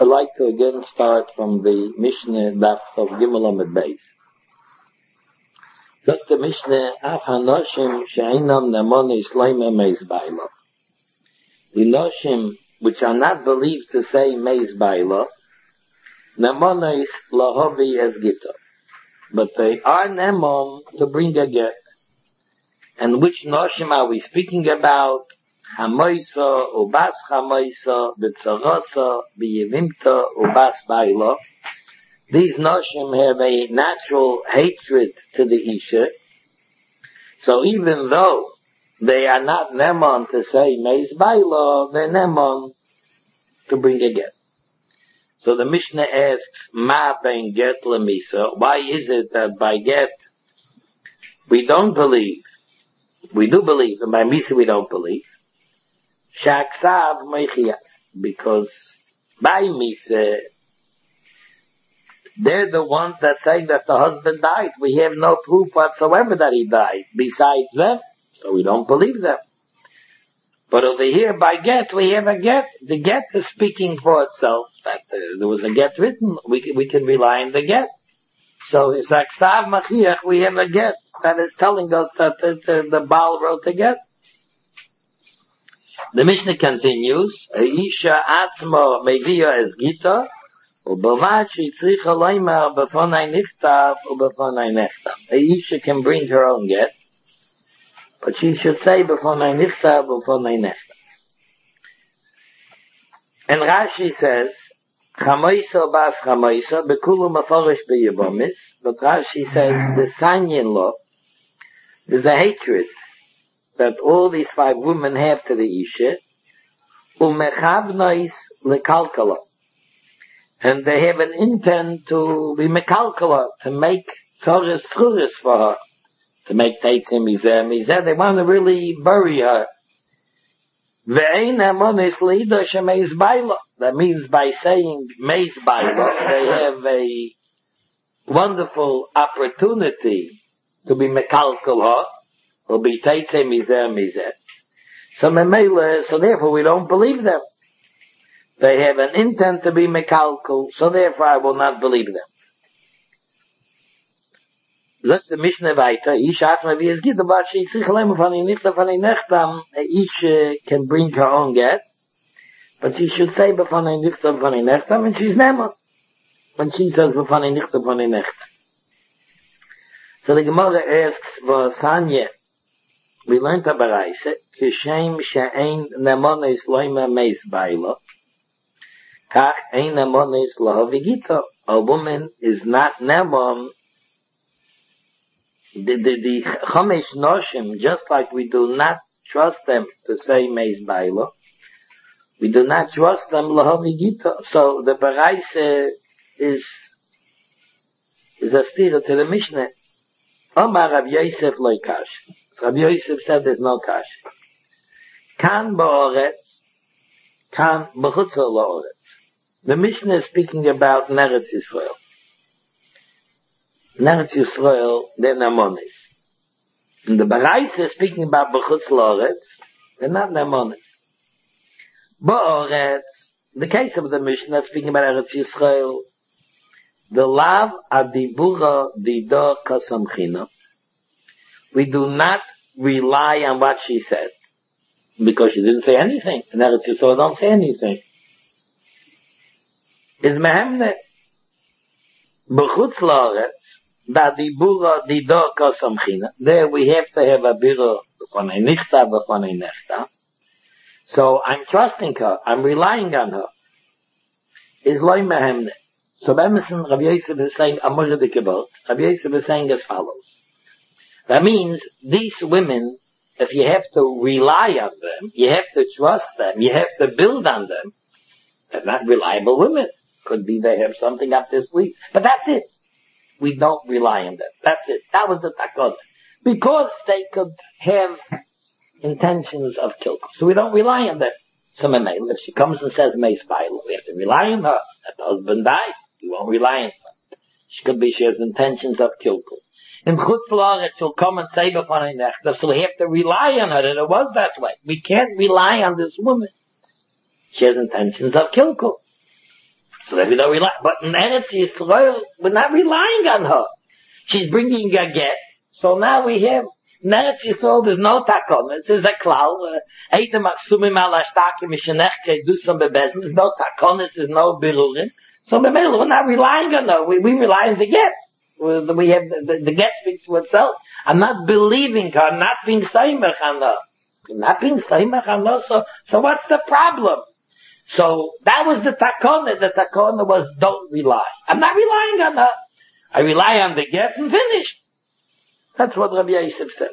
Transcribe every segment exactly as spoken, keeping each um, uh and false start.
I'd like to again start from the Mishnah Daf of Gimel Amud Beis. Sagt the Mishnah, Af hanoshim she'einam nemonis loime meis bailo. The noshim which are not believed to say meis bailo, nemonis lahovi es gita. But they are nemon to bring a get. And which noshim are we speaking about? Hamoisa, ubas hamoisa, b'tzarosa, b'yevimta, ubas bailo. These noshim have a natural hatred to the Isha. So even though they are not nemon to say meis bailo, they're nemon to bring a get. So the Mishnah asks, ma ben get lemisa? Why is it that by get we don't believe? We do believe, and by misa we don't believe. Shaksav meichia, because by misa they're the ones that say that the husband died. We have no proof whatsoever that he died besides them, so we don't believe them. But over here by get we have a get. The get is speaking for itself. That uh, there was a get written. We we can rely on the get. So it's like Sav Machiach. We have a get that is telling us that the, the, the Baal wrote the get. The Mishnah continues, Isha atzmo mevia es gita, ubavad she'tzricha loimer b'fonai nichtav u'b'fonai nechtav. Isha can bring her own get, but she should say b'fonai nichtav u'b'fonai nechtav. And Rashi says, Chamoisa bas chamoisa b'kulu maforish b'yibomis, but Rashi says the son-in-law is a hatred that all these five women have to the Isha, umechavnois lekalkala, and they have an intent to be mekalkala, to make tzores churis for her, to make teitzim mizeh mizeh. They want to really bury her. Ve'ein hamonis leida shemeis baila. That means by saying meis baila, they have a wonderful opportunity to be mekalkala, will be teitzim mizeh mizeh. So memela, so therefore we don't believe them. They have an intent to be mekalkal, so therefore I will not believe them. Let the Mishnah weiter. Ish atzma wie es geht, aber she tzrich leim von ihr nicht von ihr nechtam. Ish can bring her own get, but she should say von ihr nicht von ihr nechtam, and she's nemot. When she says von ihr nicht von ihr nechtam. So the Gemara asks, was Sanya, we learned a baraisa, kishem she'ein nemonis loime meis bailo, kach ein nemonis lahavigito. A woman is not nemon. The, the, the chamesh noshim, just like we do not trust them to say meis bailo, we do not trust them lahavigito. So the baraisa is, is a stira to the Mishnah. Omar Rav Yosef loy kash. Rav Yosef said there's no kash. Kan ba'oretz, kan b'chutz la'oretz. The Mishnah is speaking about Neretz Yisrael. Neretz Yisrael, they're Nemonis. And the Baraisa is speaking about b'chutz la'oretz, they're not Nemonis. Ba'oretz, the case of the Mishnah speaking about Eretz Yisrael, the lav adibura dida kasamchina. We do not rely on what she said, because she didn't say anything. And Eretz Yisrael don't say anything. Is mehemne b'chutz la'aretz adibura dida kasamchina. There we have to have a bira b'fon a nichta b'fon a nechta. So I'm trusting her. I'm relying on her. Is loy mehemne. So Emerson, Rabbi Yosef is saying, Amor de Kibot, Rabbi Yosef is saying as follows. That means these women, if you have to rely on them, you have to trust them, you have to build on them, they're not reliable women. Could be they have something up their sleeve. But that's it. We don't rely on them. That's it. That was the takon. Because they could have intentions of killing. So we don't rely on them. So if she comes and says meis bailo, we have to rely on her. That the husband died. We won't rely on her. She could be, she has intentions of kilkul. In chutz la'aretz, she'll come and say b'fanei nechtav, so we have to rely on her, and it was that way. We can't rely on this woman. She has intentions of kilkul. So we don't rely, but in Eretz Yisrael, we're not relying on her. She's bringing a get. So now we have, in Eretz Yisrael, there's no takonis, there's a klal, Eitem Aksumim ala Shtake Mishenechke, do some bebezin, there's no takonis, there's no birurim. So we're not relying on her, we, we rely on the get. We have, the, the, the get speaks for itself. I'm not believing her, I'm not being saimach on her. I'm not being saimach on her, so, so what's the problem? So that was the takona. The takona was don't rely. I'm not relying on her. I rely on the get and finished. That's what Rabbi Yosef said.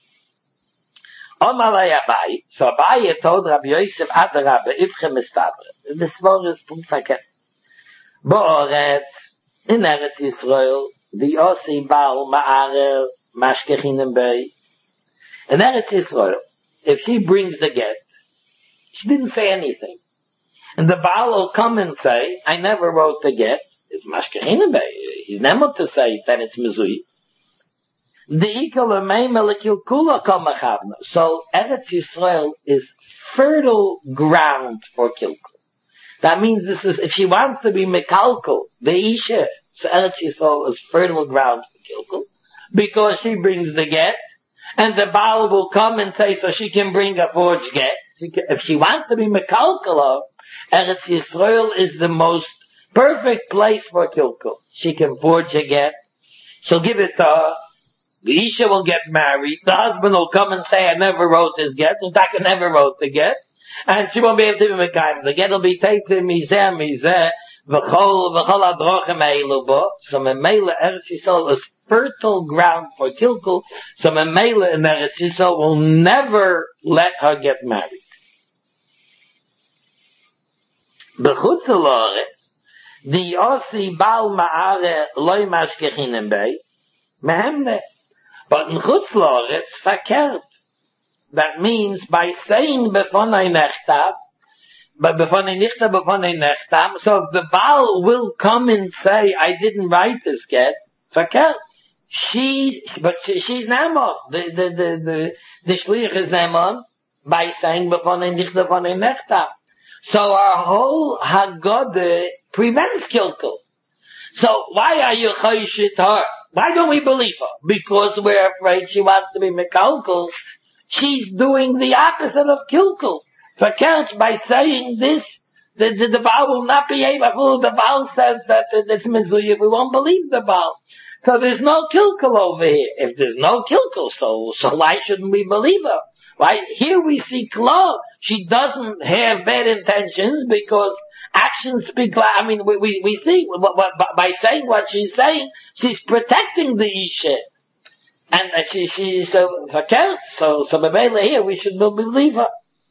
Omalei Abai. So Abai told Rabbi Yosef Adarabba Ibchem Estabre. This war is punkt verkehrt. Bo'oretz in Eretz Yisrael the Osi Baal Ma'arer Mashkechinem Bei. In Eretz Yisrael, if she brings the get, she didn't say anything. And the Baal will come and say, I never wrote the get. It's Mashkechinem Bei. He's never to say that it's Mizui. The Ikal Amei Melekil Kula Kamachavna. So Eretz Yisrael is fertile ground for Kilkul. That means this is, if she wants to be Mekalkul, the Isha, so Eretz Yisrael is fertile ground for Kilkul, because she brings the get, and the Baal will come and say, so she can bring a forged get. She can, if she wants to be Mekalkul, Eretz Yisrael is the most perfect place for Kilkul. She can forge a get, she'll give it to her, the Isha will get married, the husband will come and say, I never wrote this get, in fact I never wrote the get, and she won't be able to be Mekayim. The get will be Teitzim, Mizeh, Mizeh, V'chol, V'chol Adrochem Eilu Bo. So Memela Eretz Yisrael is fertile ground for Kilkul, so Memela in Eretz Yisrael will never let her get married. B'chutz L'oretz, the Osi Baal Ma'are Loi Mashkechinem Bei, Mehemne. But in Chutz L'oretz, verkehrt. That means by saying Befonei Nechtav, but Befonei Nichtav, Befonei Nechtav, so if the Baal will come and say, I didn't write this get, verkehrt. She, but she, she's Naaman. The, the, the, the, the Shliach is Naaman by saying Befonei Nichtav, Befonei Nechtav. So our whole Haggadah prevents Kilkul. So why are you Chayshit her? Why don't we believe her? Because we're afraid she wants to be Mekalkul. She's doing the opposite of Kilkul. Verkehrt, by saying this, the, the, the Baal will not be able, the Baal says that it's Mizuya, we won't believe the Baal. So there's no Kilkul over here. If there's no Kilkul, so, so why shouldn't we believe her? Why, here we see Kla, she doesn't have bad intentions because actions speak loud. I mean, we, we, we see, by saying what she's saying, she's protecting the Isha. And uh, she, she's so verkehrt, so, so Bebele here, we should believe her.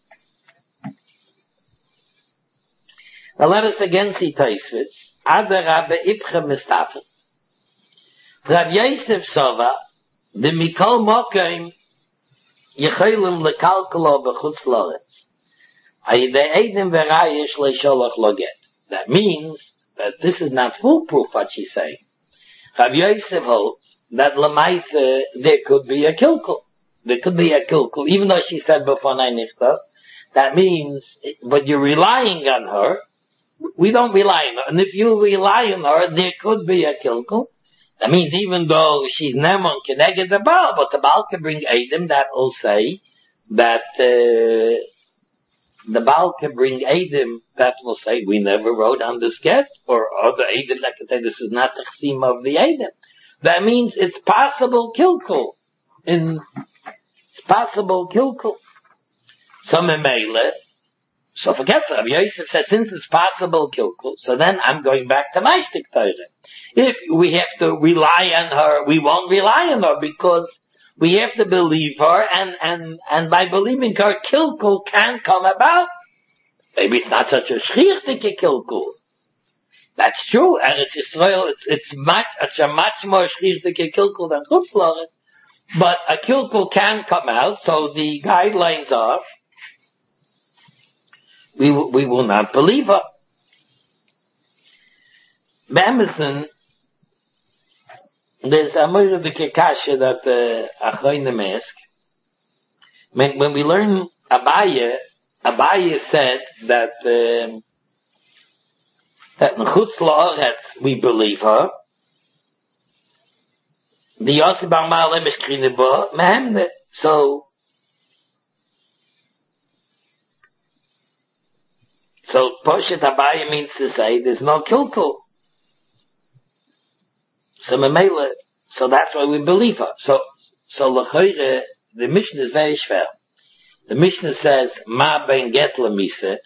Now let us again see Taisvitz. Adar Rabbe Ibchem Mistafen. Rav Yosef Sova, the Mikol Mokim, Yecholim lekalkalo b'chutz loretz. Ayidei Eidim v'rayish le'sholach loget. That means that this is not foolproof what she's saying. Rav Yosef holds that Lamaisa, there could be a kilkul. There could be a kilkul, even though she said before Nichtav. That means, but you're relying on her. We don't rely on her. And if you rely on her, there could be a kilkul. That means even though she's Nemon Keneged the Baal, but the Baal can bring Eidim that will say that, uh, the Baal can bring Eidim that will say, we never wrote on this get, or other Eidim that can say this is not the chsim of the Eidim. That means it's possible kilkul. In, it's possible kilkul. So Memele, so forget Rabbi Yosef says, since it's possible kilkul, so then I'm going back to my shtik Torah. If we have to rely on her, we won't rely on her because we have to believe her, and, and, and by believing her, kilkul can come about. Maybe it's not such a shrichtike kilkul. That's true, and it's Israel, it's, it's much, it's a much more shrichtike kilkul than Chutz Loretz, but a kilkul can come out, so the guidelines are, we, we will not believe her. Bamison, there's a more of the kekasha that uh, Achronim ask. When, when we learn Abaye, Abaye said that um, that in Chutz La'aretz we believe her. The Yosef Bar Ma'aleh Mishkrine Bo, Mehemne. So, so Poshet Abaye means to say there's no kilkul. So Memele, so that's why we believe her. So, so L'choire, the Mishnah is very schwer. The Mishnah says, Ma ben get lemisa.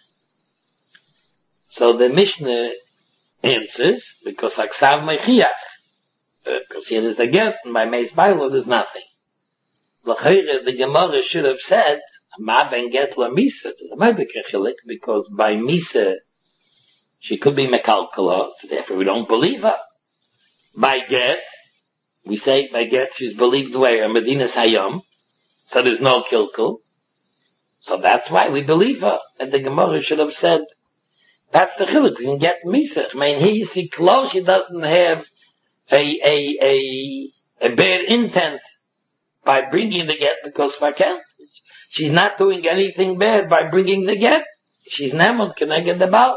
So the Mishnah answers, because Aksav Mechiach. Uh, because here there's a get, and by Meis Bailo there's nothing. L'choire, the Gemara should have said, Ma ben get lemisa. There's a Mebekechalik, because by Misa, she could be Mekalkala, so therefore we don't believe her. By get, we say by get she's believed where? Medina's Hayom. So there's no kilkul. So that's why we believe her. And the Gemara should have said, that's the chiluk. We can get Misach. I mean, here you see close, she doesn't have a, a, a, a bad intent by bringing the get because Fakel. She's not doing anything bad by bringing the get. She's Nemon, can I get the ball?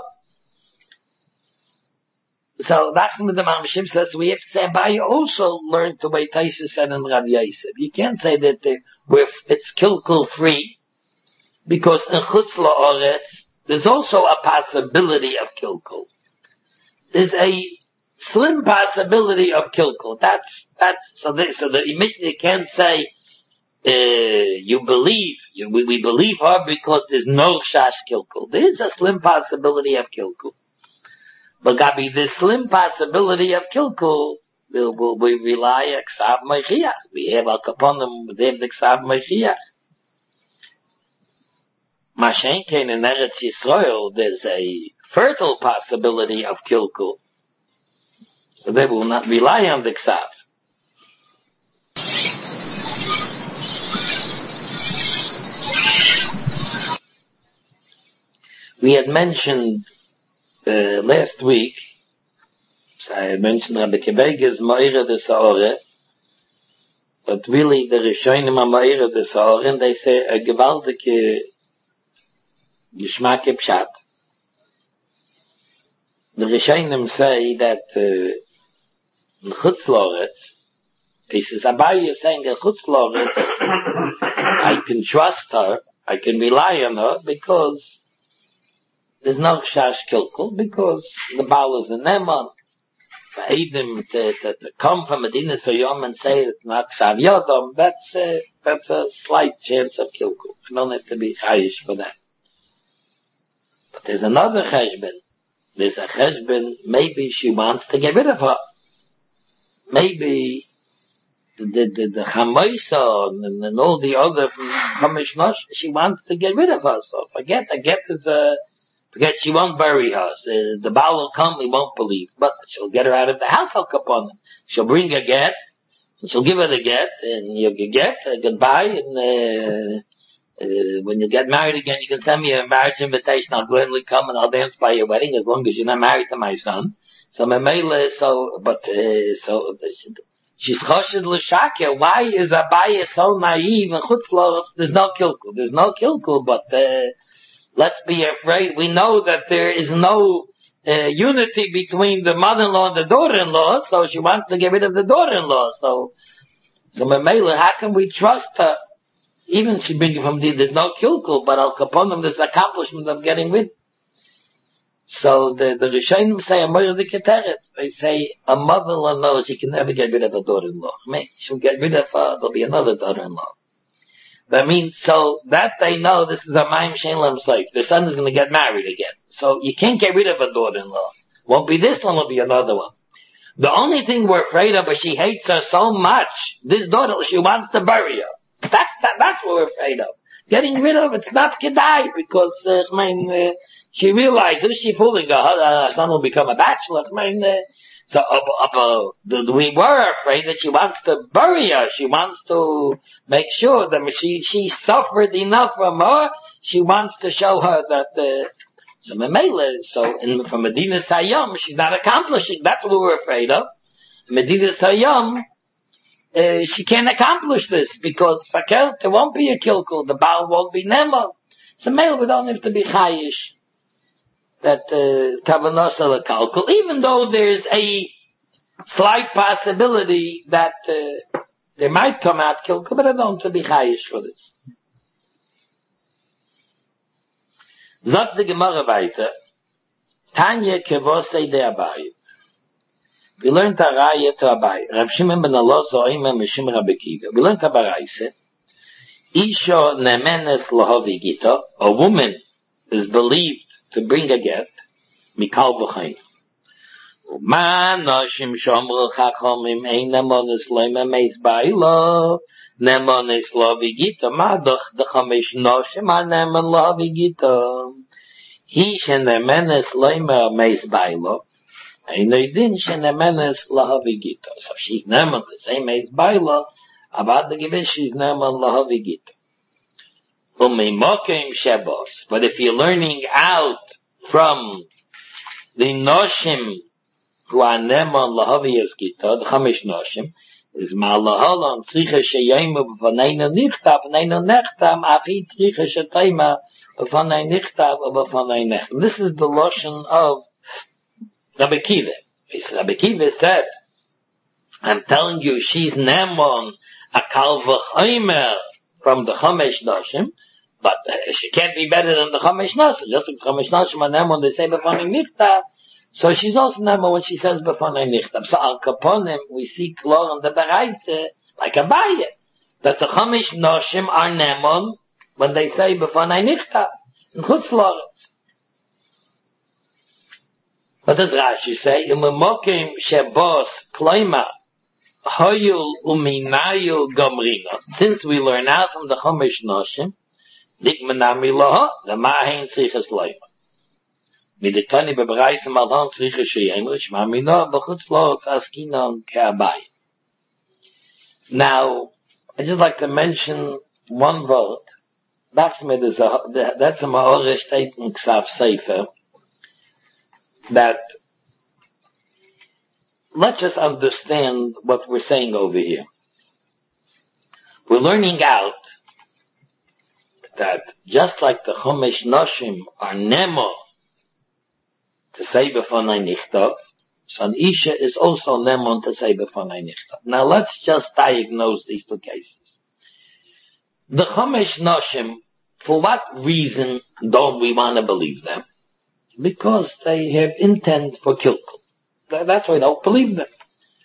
So that's what the Mamshim says. We have to say, Abaye also learned the way Taisa said in Rabbi Yosef. You can't say that they, we're, it's kilkul free, because in Chutz La'aretz, there's also a possibility of kilkul. There's a slim possibility of kilkul. That's, that's, so the, so the Mishnah can't say, uh, you believe, you, we, we believe her because there's no shash kilkul. There's a slim possibility of kilkul. But Gabi, this slim possibility of kilkul, will, will we rely on Ksav Mechiach. We have Al Kaponim, they have the Ksav Mechiach. Mashenkein in Eretz Yisrael, there's a fertile possibility of kilkul. So they will not rely on the Ksav. We had mentioned Uh, last week, so I mentioned Rabbi Kebege's Ma'ira de Sa'ore, but really the Rishonim are Ma'ira de Sa'ore, and they say a gewaltige Geschmack Pshat. The Rishonim say that uh, in Chutz La'aretz, he says, Abaye is saying in Chutz La'aretz, I can trust her, I can rely on her, because there's no shash kilkul, because the Baal is a Neman. For Eidim to, to, to come from Medina Hayom and say it's not Ksav Yodom, that's a, that's a slight chance of kilkul. You don't have to be chayish for that. But there's another cheshbon. There's a cheshbon, maybe she wants to get rid of her. Maybe the, the, the, the Chamoisa and, and all the other Chamishnosh, she wants to get rid of her. So forget, a get is a, Forget, she won't bury her. The, the Baal will come, he won't believe. But she'll get her out of the house, Al Kaponim. She'll bring a get, and she'll give her the get, and you'll get a goodbye, and uh, uh, when you get married again, you can send me a marriage invitation. I'll gladly come and I'll dance by your wedding, as long as you're not married to my son. So, Memele, so, but, uh, so, she's choshed l'shakir. Why is Abaye so naive and Chutz La'aretz? There's no kilkul. There's no kilkul, but, uh, let's be afraid. We know that there is no uh, unity between the mother-in-law and the daughter-in-law, so she wants to get rid of the daughter-in-law. So, so Memele, how can we trust her? Even she brings from the, there's no kilkul, but Al Kaponim, there's accomplishment of getting rid. So the, the Rishonim say, a mother the Keteret. They say, a mother-in-law knows she can never get rid of a daughter-in-law. I mean, she'll get rid of her, there'll be another daughter-in-law. That means, so that they know this is a Maim Shalem Seif. The son is going to get married again. So you can't get rid of a daughter-in-law. Won't be this one, will be another one. The only thing we're afraid of is she hates her so much. This daughter, she wants to bury her. That's, that, that's what we're afraid of. Getting rid of it's not Kedai, because, uh, I mean, uh, she realizes she's fooling her. Her, her son will become a bachelor. I mean, uh, So uh, uh, we were afraid that she wants to bury her. She wants to make sure that she she suffered enough from her. She wants to show her that. Uh, so Memele, so in, from Medina Hayom, she's not accomplishing. That's what we were afraid of. Medina Hayom, uh, she can't accomplish this because Fakel, there won't be a kilkul. The Baal won't be Nema. So Memele, we don't have to be chayish. that Kavanos uh, Kalkul, even though there's a slight possibility that uh, they might come out Kilkul, but I don't want to be chayish for this. Sagt die Gemara weiter, Tanya kevosei de Abai. We learned a raya to Abai. Rab Shimon ben Elazar oimer mishum Rabbi Akiva. We learned a baraisa. Isha nemenes lahavi gita. A woman is believed to bring a get. Mikal v'chayin. Ma noshim shomru chachomim ein nemones loime meis ba'ilo. Nemones lahavi gita. Ma doch de chamesh noshim ha nemon lahavi gita. He shen nemenes loime meis ba'ilo. Ein idin shen nemenes lahavi gita. So she's nemon the same meis ba'ilo. About the given she's nemon lahavi gita. Umimokim shebos. But if you're learning out from the noshim who are nemon lahavi es gita, the chamish noshim, is ma'alahalon tzricha sheyoymu b'fanaynu nichtav, v'naynu nechtam, afi tzricha shetayma b'fanay nichtav, b'fanay nechtam. This is the lotion of Rabbi Akiva. Rabbi Akiva said, I'm telling you, she's nemon a kal v'chaymer from the chamesh noshim, but uh, she can't be better than the chamesh noshim. Just like the chamesh noshim are nemon, they say b'fanay nichtav, so she's also nemon when she says b'fanay nichtav. So al kaponim, we see klor in the baraisa, like a baye, that the chamesh noshim are nemon when they say b'fanay nichtav, in chutz loretz. What does Rashi say? Umemokim shebos kloima hoyul uminayu gomrina. Since we learn out from the chamesh noshim, dikmenami loha, the mahin tzrichas loima. Miditani bebereise malhan tzrichas sheyemr, shmamino b'chutz loretz askinon ke'abai. Now, I just like to mention one word. That's me, there's a, that's a ma'oreh state in Ksav Sefer, that let's just understand what we're saying over here. We're learning out that just like the Chumash Noshim are Nemo to say b'fonay nichtav, so an Isha is also Nemo to say b'fonay nichtav. Now let's just diagnose these two cases. The Chumash Noshim, for what reason don't we want to believe them? Because they have intent for kilkul. That's why I don't believe them.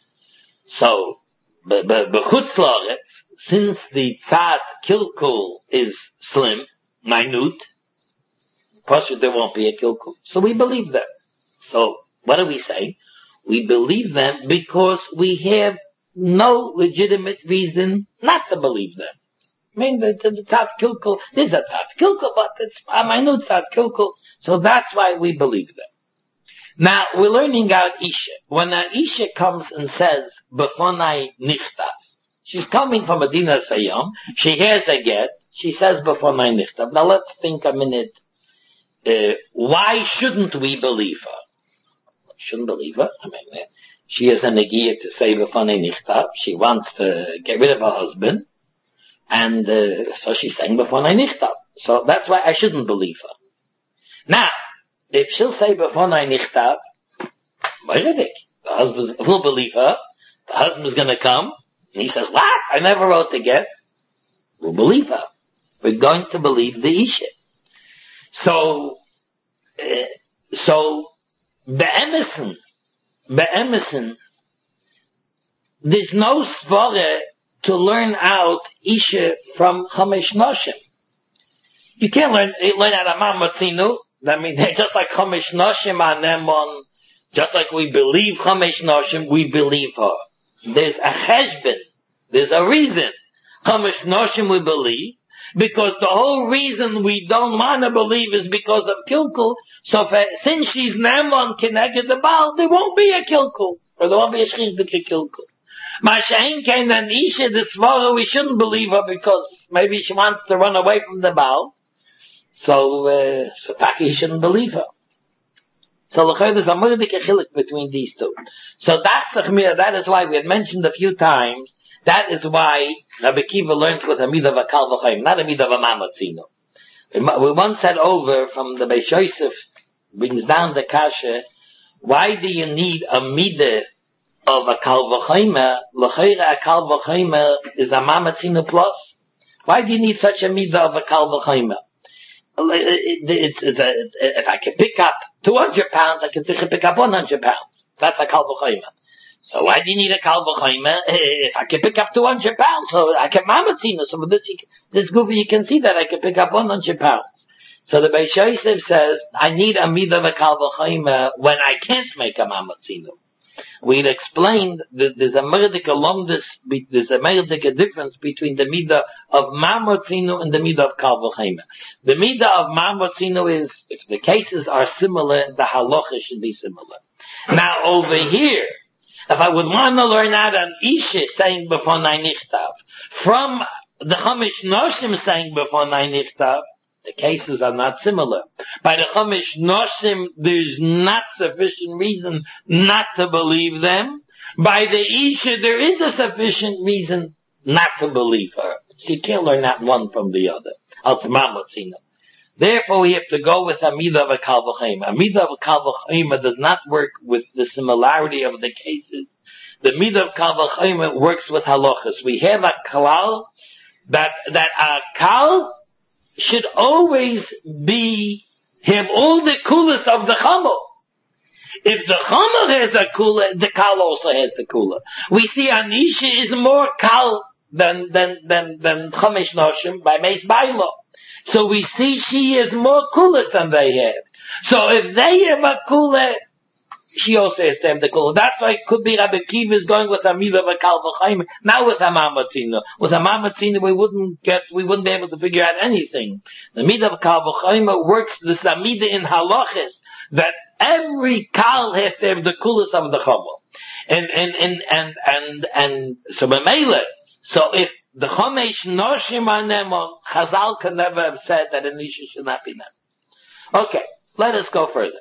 So, b'chutz loretz, since the tzad kilkul is slim, minute, possibly there won't be a kilkul. So we believe them. So, what do we say? We believe them because we have no legitimate reason not to believe them. I mean, the, the, the tzad kilkul, this is a tzad kilkul, but it's a minute tzad kilkul. So that's why we believe them. Now, we're learning out Isha. When an Isha comes and says, B'fonai nichtav, she's coming from Medina Sayyam, she hears a get, she says B'fonai nichtav. Now let's think a minute, uh, why shouldn't we believe her? Shouldn't believe her? I mean, uh, she has a negiah to say B'fonai nichtav, she wants to get rid of her husband, and uh, so she's saying B'fonai nichtav. So that's why I shouldn't believe her. Now, if she'll say b'fonay nichtav, the husband will believe her, the husband's gonna come, and he says, what? I never wrote the get. We'll believe her. We're going to believe the Isha. So, uh, so, be'emerson, be'emerson, there's no svara to learn out Isha from Chamesh Noshim. You can't learn, learn out Amam Matzinu. I mean, just like Chamesh Noshim are Nemon, just like we believe Chamesh Noshim, we believe her. There's a cheshbon. There's a reason. Chamesh Noshim we believe, because the whole reason we don't want to believe is because of Kilkul. So for, since she's Nemon connected the Baal, there won't be a Kilkul. Or there won't be a Shchizbeke Kilkul. Ma'ashain kain an Isha, the Svara, we shouldn't believe her because maybe she wants to run away from the Baal. So, uh, so Taki shouldn't believe her. So, there's a murdik chilik between these two. So, that's that is why we had mentioned a few times, that is why Rabbi Akiva learned with a midah of a kal v'chayim, not a midah of a mamatzino. We once said over from the Beis Yosef brings down the kasha, why do you need a midah of a kal v'chomer? L'chayra a kal v'chomer is a mamatzinu plus. Why do you need such a midah of a kal v'chomer? It's, it's a, if I can pick up two hundred pounds, I can pick up one hundred pounds. That's a kal v'chomer. So why do you need a kal v'chomer? If I can pick up two hundred pounds, so I can mamatzinu. So with this, this goofy, you can see that I can pick up one hundred pounds. So the Beis Yosef says, I need a midah of a kal v'chomer when I can't make a mamatzinu. We'd explained that there's a merdika lomdus, there's a merdika difference between the midah of mamatzinu and the midah of kal v'chomer. The midah of mamatzinu is, if the cases are similar, the halacha should be similar. Now over here, if I would want to learn out an Isha saying before Nai Nichtav, from the Chumash Noshim saying before Nai Nichtav, the cases are not similar. By the Chumash Noshim, there's not sufficient reason not to believe them. By the Isha, there is a sufficient reason not to believe her. So you can't learn that one from the other. Therefore, we have to go with a midah of a kal v'chomer. A midah of a kal v'chomer does not work with the similarity of the cases. The midah of kal v'chomer works with halachas. We have a kalal that that a kal should always be have all the kulas of the chamel. If the chamel has a kula, the kal also has the kula. We see Anisha is more kal than than than than Chumash Noshim by Meis Bailo. So we see she is more kulas than they have. So if they have a kula, she also has to have the kula. That's why it could be Rabbi Kiva is going with a midah of a kal v'chomer, not with a mamatzinu. With a mamatzinu we wouldn't get, we wouldn't be able to figure out anything. The midah of kal v'chomer works this midah in halachas, that every kal has to have the kulas of the chamel. And, and, and, and, and, and, so b'meila, so if the Chumash Noshim are Nemon, Chazal can never have said that an Isha should not be Nemon. Okay, let us go further.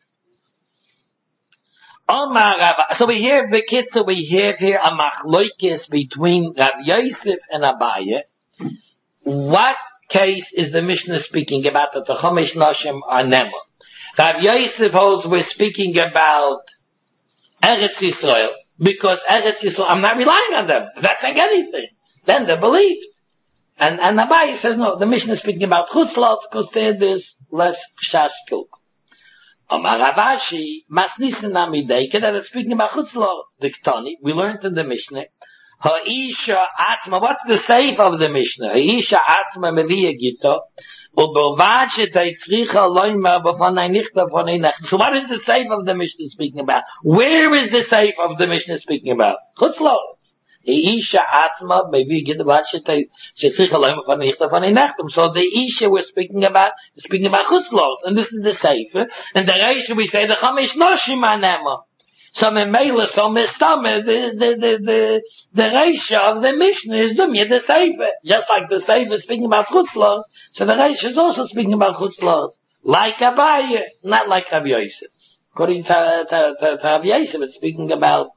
So we hear, Bekitza, we have here a machloikis between Rav Yosef and Abaye. What case is the Mishnah speaking about that the Chumash Noshim are Nemon? Rav Yosef holds we're speaking about Eretz Yisrael, because Eretz Yisrael, I'm not relying on them. That's like anything. Then they believe. And, and Abaye says, no, the Mishnah is speaking about Chutzlot, because there there's less Kshash Kilk. Omar Ravashi, Masnisin Amideke, that is speaking about Chutzlot. The Ktoni, we learned in the Mishnah, Ha'isha Atzma, what's the safe of the Mishnah? Ha'isha Atzma Meviya Gita, U'belvad Shetay Tzricha Loima B'fanay Nichta B'fanay Nech. So what is the safe of the Mishnah speaking about? Where is the safe of the Mishnah speaking about? Chutzlot. Isha Atzma, maybe get about Shetay Tzricha Loima B'fanay Nichta B'fanay Nechtam. So the Isha we're speaking about, is speaking about Chutzlot. And this is the safe. And the Reisha we say, the Chumash Noshim Anema. So Memela, so Mestame, the, the, the, the, the Reisha of the Mishnah is Dumya, the Sefer. Just like the Sefer is speaking about Chutzlot, so the Reisha is also speaking about Chutzlot. Like Abaye, not like Rav Yosef. According to, to, to, to Rav Yosef, it's speaking about,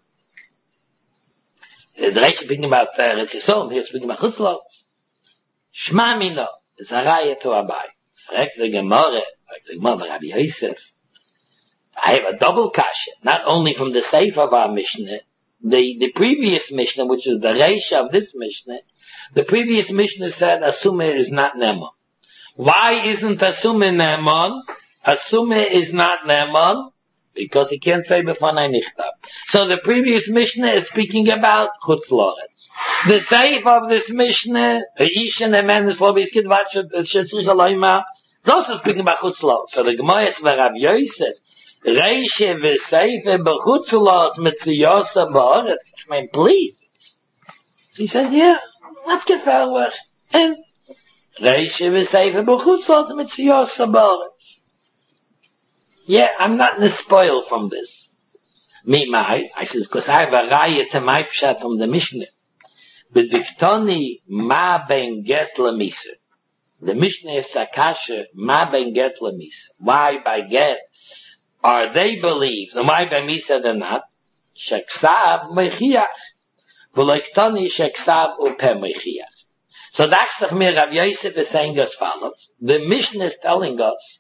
the Reisha is speaking about uh, Eretz Yisrael, he's speaking about Chutzlot. Shma Mino, is a Raya to Abaye. Frag the Gemara, frag the Gemara, Rav Yosef. I have a double kasha, not only from the Sefer of our Mishnah, the, the previous Mishnah, which is the Reisha of this Mishnah, the previous Mishnah said Asumah is not Nemon. Why isn't Asumah Nemon? Asumah is not Nemon, because he can't say B'fanay Nichtav. So the previous Mishnah is speaking about Chutzlot. The Sefer of this Mishnah, Isha Nemen Slovis Kidvat Shetzrich Aloyma, is also speaking about Chutzlot. So the Gemara is Rav Yosef, Reisha v'Seifa b'chutzlot mitziyosa ba'aretz. I mean, please. He said, yeah, let's get forward. And Reisha v'Seifa b'chutzlot mitziyosa ba'aretz. Yeah, I'm not spoiled from this. Me, my, I said, because I have a raya to my pshat from the Mishnah. B'diktoni ma ben get l'misa. The Mishnah is Sakasha ma ben get l'misa. Why by get? Are they believed? And why by me said they're not? Sheksav mechiach. V'leiktoni sheksav upe mechiach. So that's the Rav Yosef is saying as follows. The Mishnah is telling us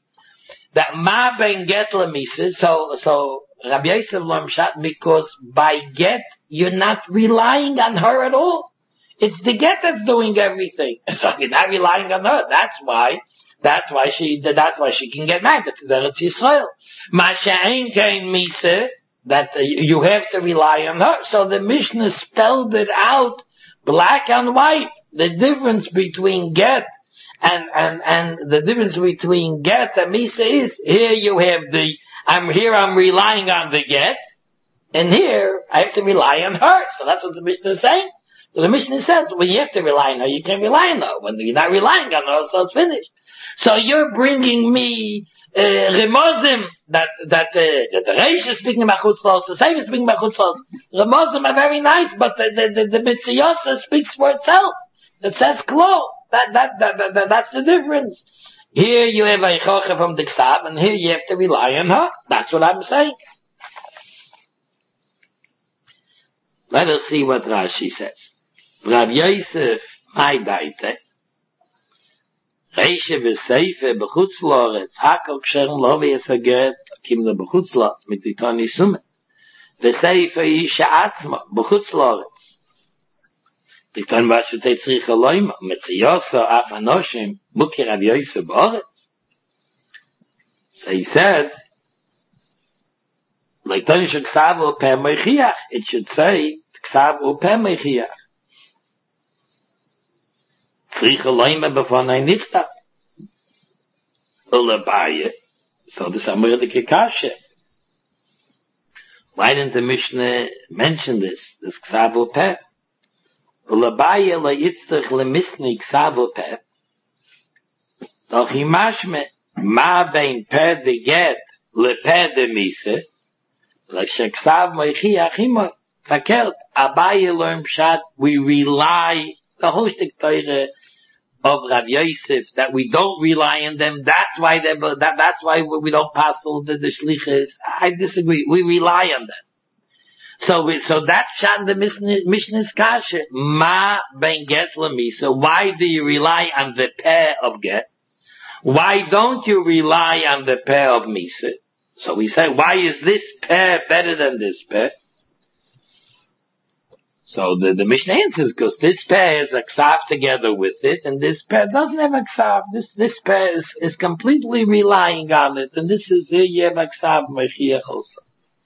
that ma ben get lemisa, so, so, Rabbi Yosef lo pshat, because by get, you're not relying on her at all. It's the get that's doing everything. So you're not relying on her. That's why, that's why she, that's why she can get married. That's Yisrael. Ma she'ein kein misa, that uh, you have to rely on her. So the Mishnah spelled it out, black and white, the difference between get and, and, and the difference between get and misa is, here you have the, I'm here, I'm relying on the get, and here, I have to rely on her. So that's what the Mishnah is saying. So the Mishnah says, when you have to rely on her, you can't rely on her. When you're not relying on her, so it's finished. So you're bringing me, uh, remozim, that, that, uh, the Reish is speaking about chutzlos, the Seif is speaking about chutzlos. Remozim are very nice, but the, the, the, the Mitziyosa speaks for itself. It says klo. That, that, that, that, that, that's the difference. Here you have a chocha from the Ksav, and here you have to rely on her. That's what I'm saying. Let us see what Rashi says. Rav Yosef, my daite, Reishe v'seife b'chutz loretz, hakol ksherm lo v'yesaget, kim le b'chutz loretz, mit itoni sumet. V'seife isha atzma, b'chutz loretz. Diton vashu te tzricha loima, metziyosa af anoshim, muki Rav Yosef b'oretz. So he said, like Tony should ksav o peh mechiach, it should say, ksav o peh mechiach. Tzricha loima b'fonai nichta. Ulabaye. So this Amir the Kikashe. Why didn't the Mishnah mention this? This ksav o peh. Ulabaye la yitztach lemisni ksav o peh. Doch himashme, ma bein peh de get, le peh de mise, like sheksav meichiach hima, verkehrt. Abaye learn pshat, we rely, the whole shtik Torah of Rav Yosef, that we don't rely on them. That's why they, that, that's why we don't pass all the, the shlichus. I disagree. We rely on them. So we, so that's pshat in the Mishnah's kasha. Ma ben get lemisa. Why do you rely on the pair of get? Why don't you rely on the pair of misa? So we say, why is this pair better than this pair? So the, the Mishnah answers, because this pair is a ksav together with it, and this pair doesn't have a ksav. This, this pair is, is completely relying on it, and this is here you have a ksav mechiach also.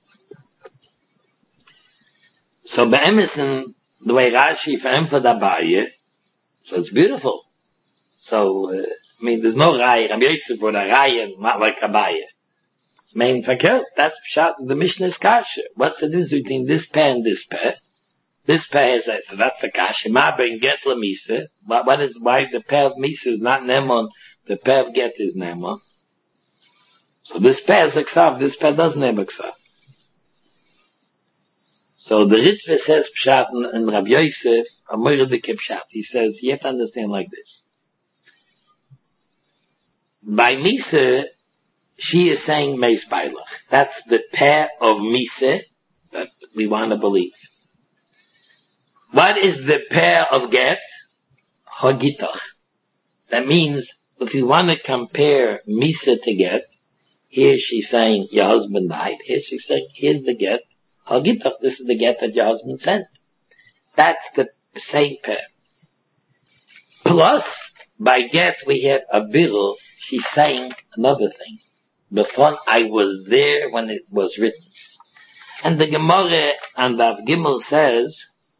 So be'emerson, the way Rashi verempfert Abaye, so it's beautiful. So, uh, I mean, there's no Raya, Rabbi Yosef for the Raya, not like Abaye. Main fakir, that's pshat, the Mishnah's kasha. What's the difference between this pair and this pair? This pair is, so that's the kasha. Ma ben get lemisa. What, what is, why the pair of misa is not nemon, the pair of get is nemon. So this pair is a ksav, this pair doesn't have a ksav. So the Ritva says pshat in Rabbi Yosef, a moirdike pshat. He says, you have to understand like this. By misa, she is saying meis bailach. That's the pair of misa that we want to believe. What is the pair of get? Hagitach. That means, if you want to compare misa to get, here she's saying your husband died. Here she's saying, here's the get. Hagitach, this is the get that your husband sent. That's the same pair. Plus, by get we have a birul. She's saying another thing. Before I was there when it was written. And the Gemara and Av Gimel says,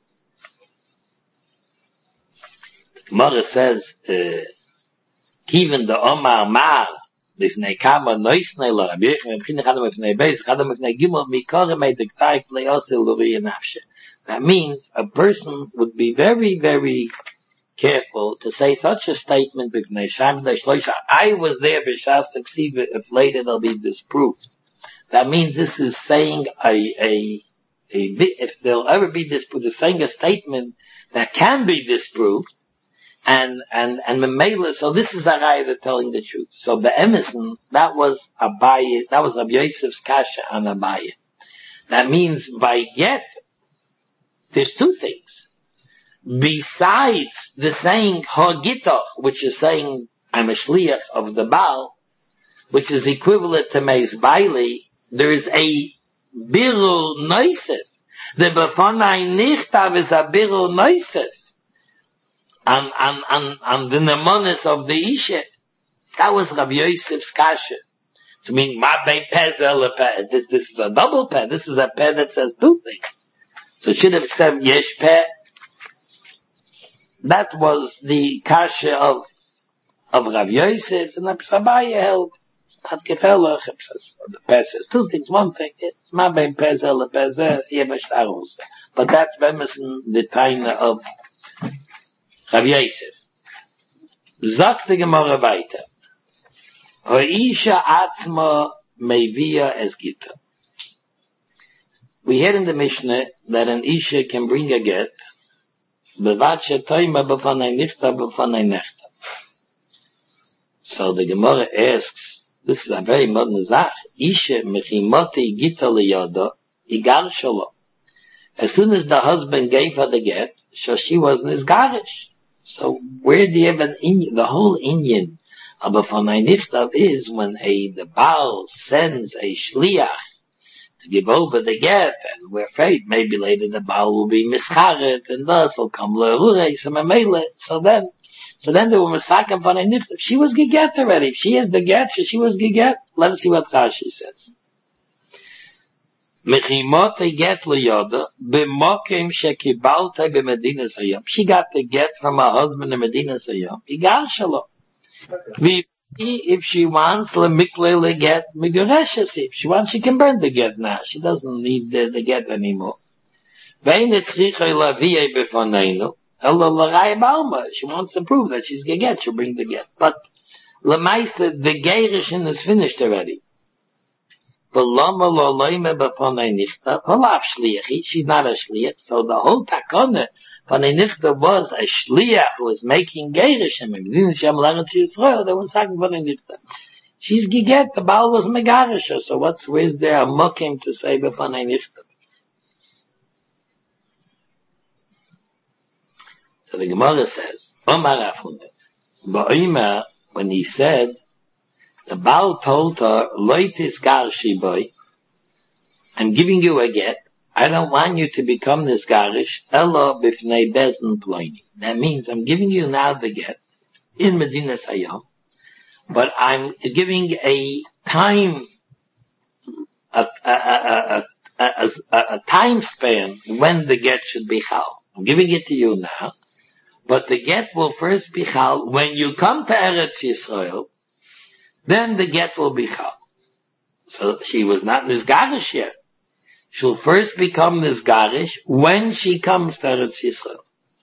the Gemara says, Kiven the Omar Mar, Bifnei Kama Noisnei Lo Rabbi Yechim, B'chinei Chadam B'fnei Beis, Chadam B'fnei Gimel, Mikore Mei Dektai Klei Osel Luri Nafshe. That means a person would be very, very careful to say such a statement, I was there, if later it'll be disproved. That means this is saying a, a, a bit, if there'll ever be disproved, it's saying a statement that can be disproved, and, and, and Memela, so this is a raya that's telling the truth. So the Emerson, that was Abaye, that was Rabbi Yosef's kasha on Abaye. That means by get, there's two things. Besides the saying Hagitach, which is saying I'm a shliach of the Baal, which is equivalent to Meis Bailey, there is a Birul Neusef. The Befonai Nichtav is a Birul Neusef. And, and, and, and the Nemonis of the Isha. That was Rabbi Yosef's kasha. So I mean, Ma Bein Peh Zel Peh. This, this is a double Peh. This is a Peh that says two things. So it should have said Yesh Peh. That was the kasha of, of Rabbi Yosef, and Rabbi Sabaya held. Hat gefällig. The Peh says two things. One thing, it's Ma Bein Peh Zel Peh Zel, Yebesh Taros. But that's Bemerson, the Taina of Rabbi Yosef. Sagt die Gemara weiter. Hoisha atzma mevia es gita. We heard in the Mishnah that an Isha can bring a get, bevatshe toima b'fanei nichta b'fanei nechta. So the Gemara asks, this is a very modern zach, Isha mechimoti gita liyoda, igar shalo. As soon as the husband gave her the get, so she was nisgarish. So where do you have an Indian? The whole Indian of a Fanei Nichtav is when a, the Baal sends a Shliach to give over the get, and we're afraid maybe later the Baal will be mischaret, and thus will come le'urei, so memele. So then, so then they were misakim Fanei Nichtav. She was geget already. If she is the get, she was geget. Let's see what Rashi says. Mechimot get liyoda b'mokim shekibalta b'medina sayam. She got the get from her husband in Medina sayam. Igar shalo. If she wants lemikle le get migureshes. If she wants, she can burn the get now. She doesn't need the, the get anymore. Vein etzricha lavie b'faneinu ela l'ray balma. She wants to prove that she's gonna get. She'll bring the get. But lemaiste the gerishin is finished already. She's not a shliach, so the whole takone von a nichta was a shliach who was making gerishim. They were talking von a nichta. She's giget, the Baal was megarisha, so what's, where's there a mukim to say von a nichta? So the Gemara says, Omar Afunet, Ba'ima, when he said, the Baal told her, Loitis garshi boy, I'm giving you a get. I don't want you to become this garish. Ella b'fnei bezin ploini. That means I'm giving you now the get in Medina Sayam, but I'm giving a time, a, a, a, a, a, a, a time span when the get should be chal. I'm giving it to you now, but the get will first be chal when you come to Eretz Yisrael. Then the get will be chal. So she was not nisgarish yet. She'll first become nisgarish when she comes to Eretz Yisrael.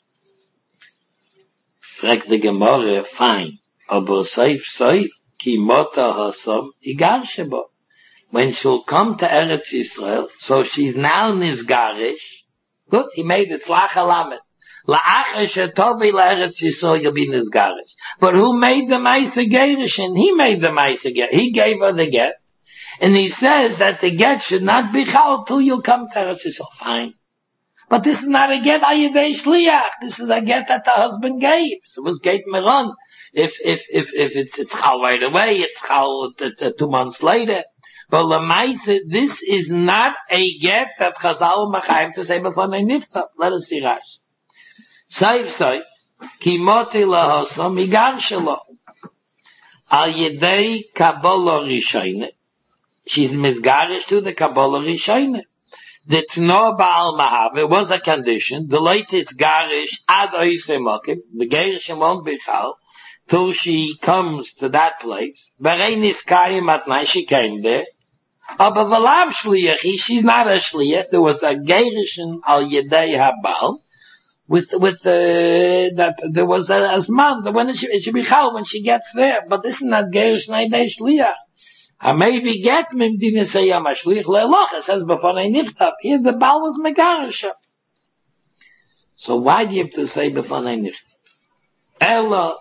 Frag the Gemara, fine. Aber seif seif, ki mota hasam, igar sheba. When she'll come to Eretz Yisrael, so she's now nisgarish. Good, he made it slach alamet. La'achesh etovi la'eretz Yisrael you'll be nisgarish. But who made the Maisa Gerishin? He made the Maisa Get. He gave her the get. And he says that the get should not be chal till you come to Eretz Yisrael. Fine. But this is not a get ayidei shliach. This is a get that the husband gave. So it was get meron. If, if, if, if it's, it's chal right away, it's chal t- t- two months later. But Lamaisa, this is not a get that Chazal Machayev to say before they nifta. Let us see Rashi. Saif saif, ki moti lahosam igar shelo. Al yedei Kabbalah Rishayne. She's misgarish to the Kabbalah Rishayne. The Tno Baal Mahav, it was a condition, the latest garish ad oise mokim, the gerishim won't be chal, till she comes to that place. Berei niskayim at night, she came there. Aber v'lav shliach, she's not a shliach, there was a gerishim al yedei habal, with, with, uh, that, there was a, a zman, when it should, it should be chal when she gets there, but this is not gerish naidei shliach. I maybe get me didn't say I'm a shlich le'loch. It says before I niftab. Here the Baal was megarisha. So why do you have to say before I niftab? Ella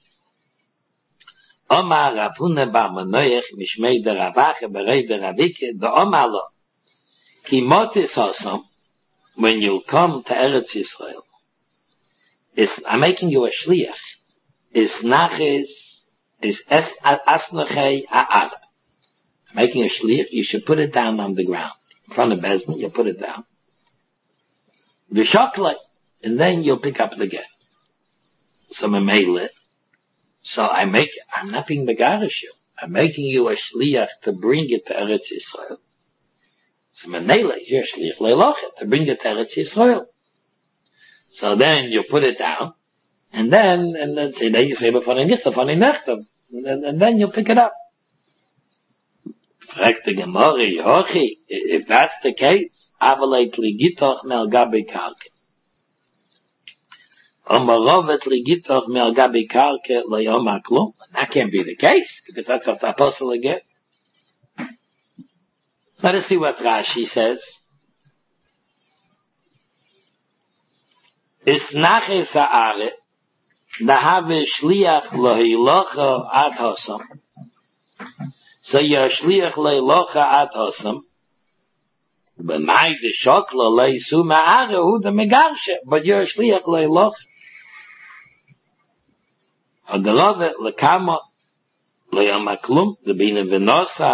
Omar Rafuna Bar Manoach Mishmei der Ravache Berei der Ravike the Omar lo Ki Motis Hosam when you come to Eretz Yisrael is I'm making you a shliach is nachis is es asnachei ha'ara. making a shliach, you should put it down on the ground. In front of Bezdin, you put it down. V'shokle, and then you'll pick up the get. So memele, so I make, I'm not being megarish you. I'm making you a shliach to bring it to Eretz Yisrael. So memele, you're a shliach leiloche, to bring it to Eretz Yisrael. So then you put it down, and then, and then say, then you say, before I nichta, before I nechta, and, and then you pick it up. Fragt the Gemara, Yochi, if that's the case, avaleit ligitoch mel gabi karke. Omarovet ligitoch mel gabi karke leyom haklum. That can't be the case, because that's what the apostle again. Let us see what Rashi says. Isnache sa'are, dahave shliach lohilocha ad hosam. So you're shliach leilocha ad hosam. B'may de shokla leisu ma'are hu de megarshe. But you're shliach leilocha. Adarove lekama leyam haklum, the bina v'nosa.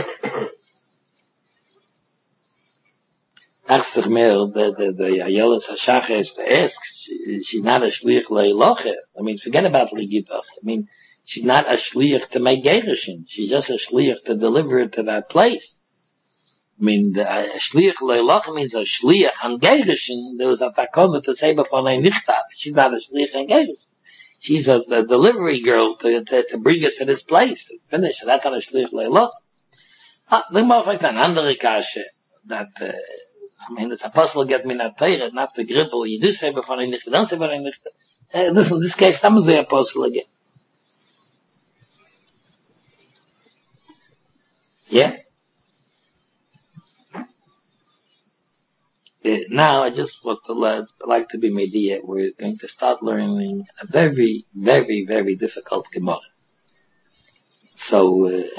Achsich mehr, the, the, the Ayelis HaShachar is to ask, she, she's not a shliach leilocha. I mean, forget about ligitoch. I mean, she's not a shliach to make gerushin. She's just a shliach to deliver it to that place. I mean, the, a shliach leilocha means a shliach on gerushin. There was a takona to say before I nichtav. She's not a shliach on gerushin. She's a, a delivery girl to, to, to bring it to this place. To finish. So that's not a shliach leilocha. Ah, the more like an andere kashe, that, uh, I mean, it's apostle get me not paid, not the gribble. You do say before I nichtav, don't say before I nichtav. Uh, listen, this case, I'm the apostle again. Yeah. Uh, now I just want to let, like to be media. We're going to start learning a very, very, very difficult Gemara. So, uh,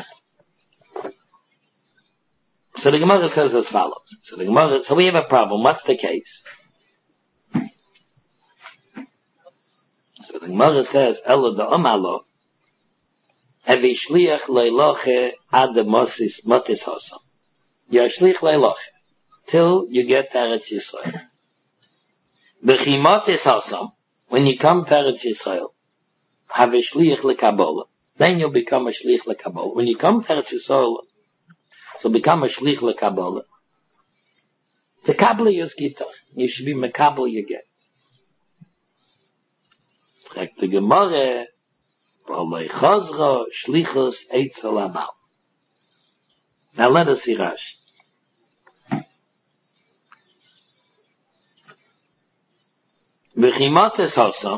so the Gemara says as follows. So the Gemara, so we have a problem. What's the case? So the Gemara says, Elo da omalo, Evi shliach leiloche ad mosis motis hosam. You're shliach leiloche till you get to Eretz Yisrael. B'chi motis hosam, when you come to Eretz Yisrael, have a shliach lekabola. Then you'll become a shliach lekabola. When you come to Eretz Yisrael, so become a shliach lekabola. The kabbalah is gitach. You should be mekabel you get. Like the Gemara, now let us see Rashi. B'chimotes hosa,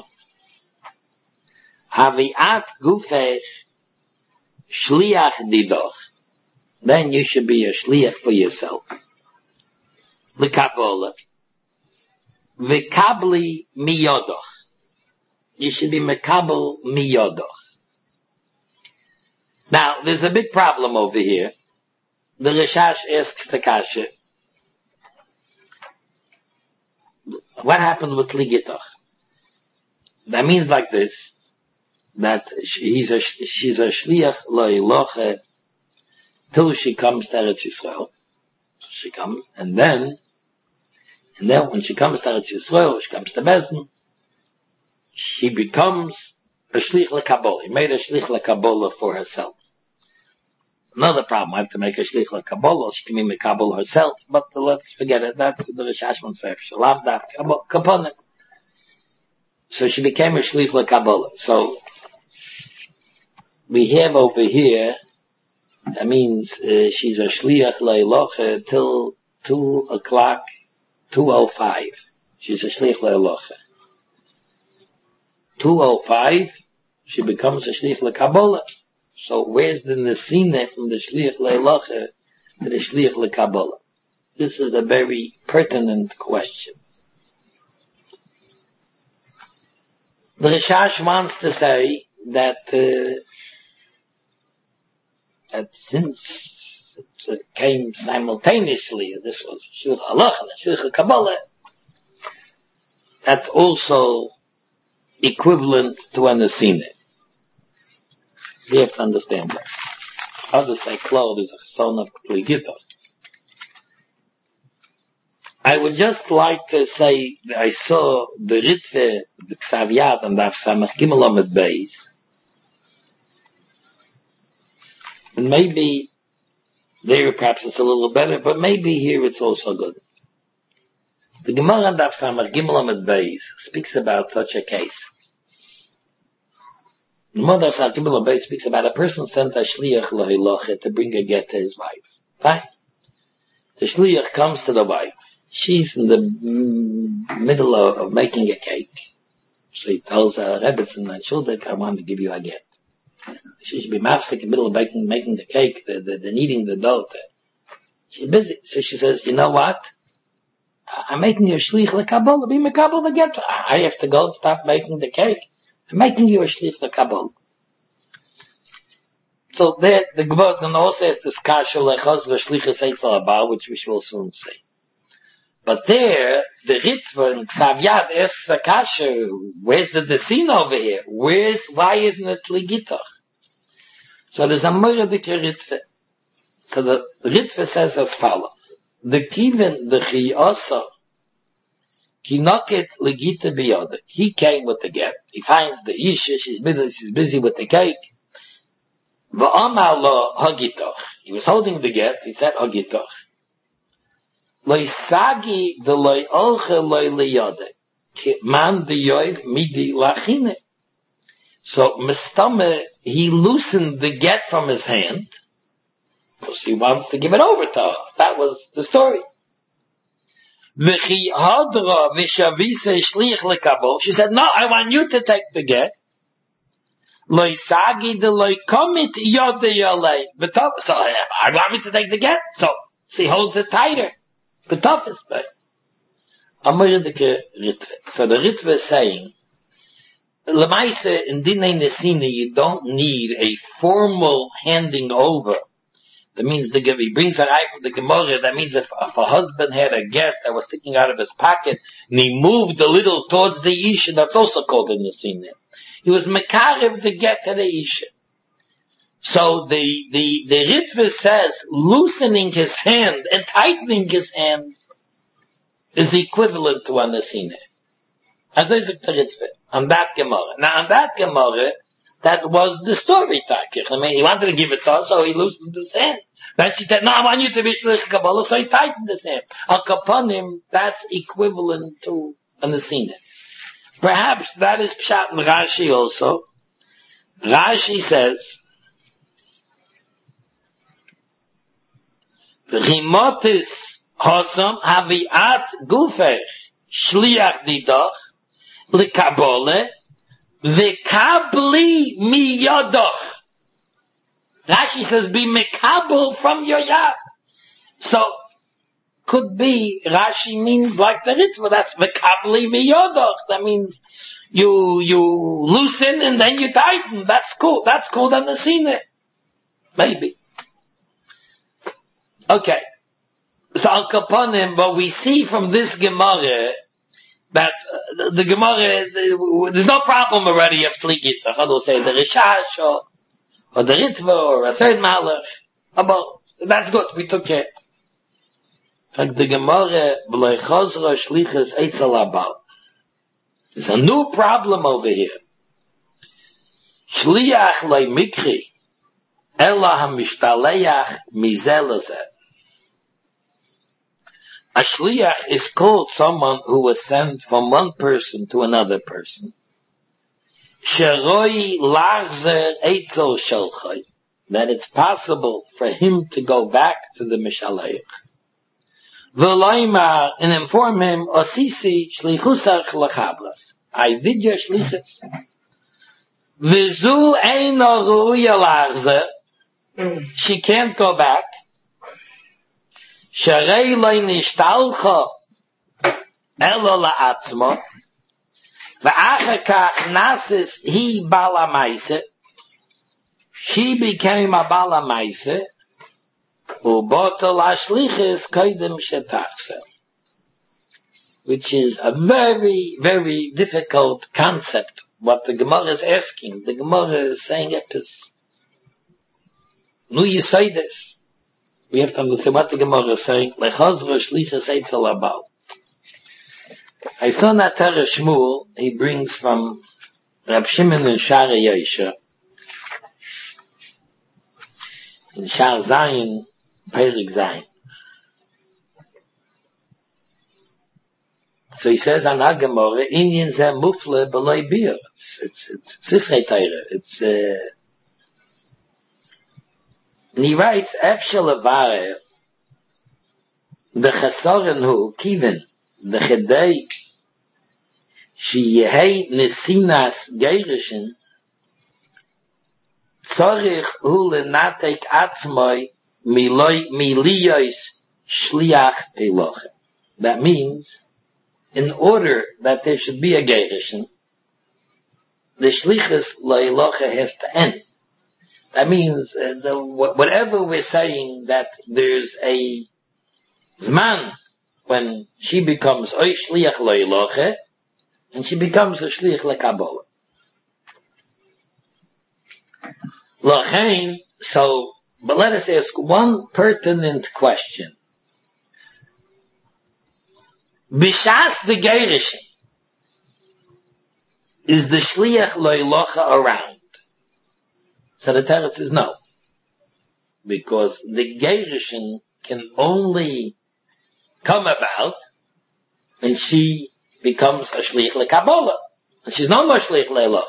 haviat gufech shliach didoch. Then you should be a shliach for yourself. L'kabola. V'kabli miyodoch. You should be mekabel miyodoch. Now, there's a big problem over here. The Rishash asks the kasha, what happened with ligitoch? That means like this, that he's a, she's a shliach lo'iloche till she comes to Eretz Yisrael. She comes, and then, and then when she comes to Eretz Yisrael, she comes to Bezdin, she becomes a shlich lekabola. He made a shlich lekabola for herself. Another problem, I have to make a shlich lekabola. She can be mekabel herself, but let's forget it. That's the Rishashman says. Shalav daf kaponim. So she became a shlich lekabola. So we have over here, that means uh, she's a shliach leiloche till two o'clock, two oh five. She's a shliach leiloche. two oh five, she becomes a shliach lekabola. So where's the nesina from the shliach leiloche to the shliach lekabola? This is a very pertinent question. The Rishash wants to say that uh, that since it came simultaneously, this was shliach halacha and shliach lekabola, that's also equivalent to an nesina. We have to understand that. Others say Claude is a son of Ligita. I would just like to say that I saw the Ritve, the Ksaviyat, and the Afsamach Gimelamed Beis. And maybe there perhaps it's a little better, but maybe here it's also good. The Gemara and Daf Samach Gimelamed Beis speaks about such a case. The Gemara Daf Samach Gimelamed Beis speaks about a person sent a shliach lahiloche to bring a get to his wife. Fine. The shliach comes to the wife. She's in the mm, middle of, of making a cake. So he tells her, Rebbetzin and Shuldik, I want to give you a get. She should be mafsik in the middle of making, making the cake, the, the, the kneading the dough. She's busy. So she says, you know what? I'm making you a shlich lekabol. Be mekabol the get. I have to go and stop making the cake. I'm making you a shlich lekabol. So there, the Gemara is going to also ask this kasha lechos v'shlichus eisal haba, which we will soon see. But there, the Ritva and Ksaviyat asks the kasha, where's the decene over here? Where's, why isn't it ligitach? So there's a Moradike Ritva. So the Ritva says as follows. The Kivin, the Chiyasa, Kinoket Legita Biyada. He came with the get. He finds the Isha, she's busy, she's busy with the cake. V'amar lo Hagitach. He was holding the get, he said Hagitach. Loi Sagi de Loi Olche Loi Liyade. Man de Yoiv Midi Lachine. So, Mistame, he loosened the get from his hand, because he wants to give it over to her. That was the story. She said, no, I want you to take the get. So I want me to take the get. So she holds it tighter. The toughest way. So the Ritva is saying, Lemaise, in Dinei Nesina, you don't need a formal handing over. That means the he brings an eye from the Gemara. That means if, if a husband had a get that was sticking out of his pocket and he moved a little towards the Isha, that's also called in the scene. He was mekarev the get to the Isha. So the the the Ritva says loosening his hand and tightening his hand is equivalent to an Nesina. As is the Ritva on that Gemara. Now on that Gemara, that was the story, Takich. I mean, he wanted to give it to her, so he loosened his hand. Then she said, no, I want you to be Shlich Kabbalah, so he tightened his hand. Al Kapanim, that's equivalent to an Nesina. Perhaps that is Pshat in Rashi also. Rashi says, Rimotis Hosam Haviat Gufech Shliach Didach L'Kabole V'kabli mi yodoch. Rashi says, be mekabel from your yad. So, could be, Rashi means like the Ritva, that's v'kabli mi yodoch. That means, you, you loosen and then you tighten. That's cool. That's called an Nesina. Maybe. Okay. So, Al Kapanim, what we see from this Gemara, that uh, the, the Gemara, the, there's no problem already of Tligita. I don't say the Rishash or, or the Ritva or a third Malach. But that's good. We took care. Like the Gemara, B'lei Chosra Shlichus Eitzel Abal. There's a new problem over here. Shliach Lei Mikri Ela HaMishtaleach Mizelazeh. A shliach is called someone who was sent from one person to another person. Sheroi lachzer eitzel shelchai. That it's possible for him to go back to the Mishaleach. V'loimar, and inform him, Osisi shlichusach lachabras. I did your shlichus. V'zu eino ruya lachzer. She can't go back. Sharei loy nishtalcha elo la'atzmo v'acher kach nasis hi bala maise. She became a bala maise u'botel hashlichus koidem shetachse, which is a very, very difficult concept. What the Gemara is asking, the Gemara is saying it is. Nu you say this. We have to understand what the Gemara is saying. Lechazra shlichus eitzel abal. I saw in that Torah Shmuel, he brings from Rab Shimon and Shara Yosha. In Shar Zayin, Perik Zayin. So he says on Gemara, Indian zeh mufle b'loi bir. It's, it's, it's, Sisrei Torah. It's, uh, and he writes, Efshel avare, the chesoren hu, kiven, the chedei, she yehei nesinas geirishin, tzorich hu lenatek atzmoi, miloi, miliyos shliach eloche. That means, in order that there should be a geirishin, the shlichus le'eloche has to end. That means, uh, the, whatever we're saying that there's a zman when she becomes oy shliach le'eloche, and she becomes a shliach le'kabbalah. Lachain, so, but let us ask one pertinent question. Bishas the Gerishin, is the shliach le'eloche around? So the teretz is no. Because the Gerishin can only come about when she becomes a shliach le'kabbalah. And she's no more shliach le'eloche.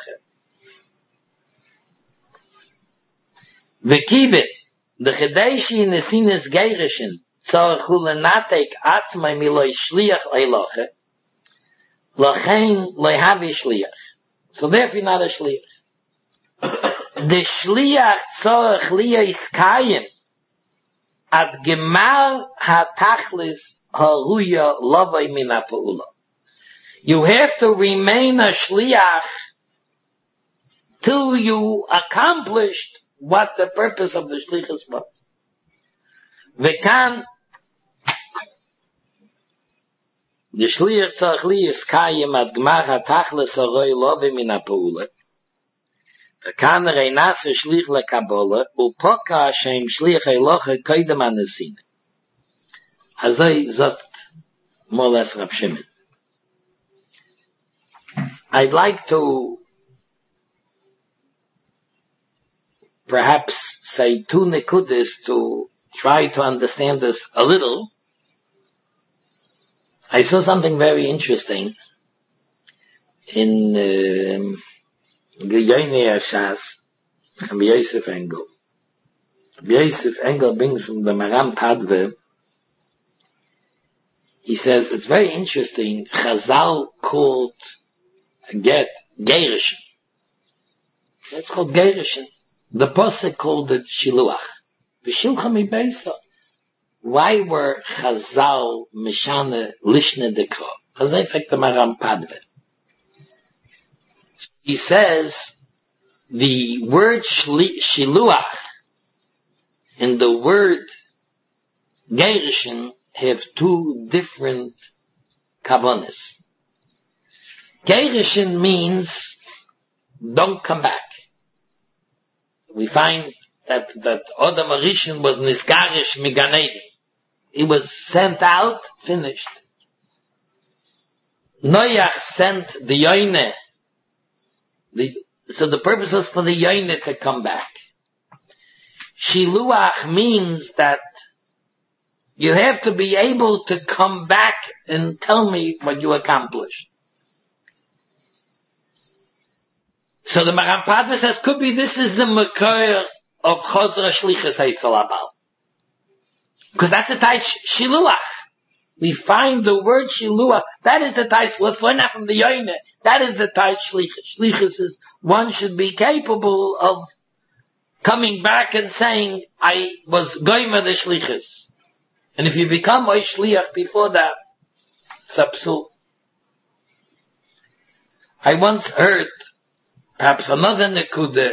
V'kivit, the chedeshi nesinis Gerishin, tzorech hu lenatek atzmai miloi shliach le'eloche, lachein le'havi shliach. So therefore not a shliach. The shliach tzorech liyos kayim ad gemar hatachlis haruya lavai min ha'pa'ula. You have to remain a shliach till you accomplished what the purpose of the shlichus was. Vekan the shliach tzorech liyos kayim ad gemar hatachlis haruya lavai min ha'pa'ula. Kan reinas shlich lekabbalah u poka shem shlich eloche koidem anesin. Azay zot more or less Rab Shimon. I'd like to perhaps say two nekudis to try to understand this a little. I saw something very interesting in um, Geyene Ashas, Rabbi Yosef Engel. Rabbi Yosef Engel brings from the Maram Tadve. He says, it's very interesting, Chazal called a get Gerishin. That's called Gerishin. The Posek called it Shiluach. V'shilcha mi beisa. Why were Chazal Mishane Lishne Dekro? Chazal effect the Maram Tadve. He says the word shiluach and the word gerishin have two different kavanas. Gerishin means don't come back. We find that that Adam Arishin was nisgarish migan Eden. He was sent out, finished. Noach sent the Yoine. The, so the purpose was for the Yoinit to come back. Shiluach means that you have to be able to come back and tell me what you accomplished. So the Maram Tadve says, could be this is the makor of Chozra Shlichus Eitzel Abal. Because that's the type Shiluach. We find the word Shiluach, that is the type, let's learn that from the Yoine. That is the type Shlichus. Shlichus is one should be capable of coming back and saying, I was goyma the Shlichus. And if you become a Shliach before that, it's absurd. I once heard, perhaps another Nekude,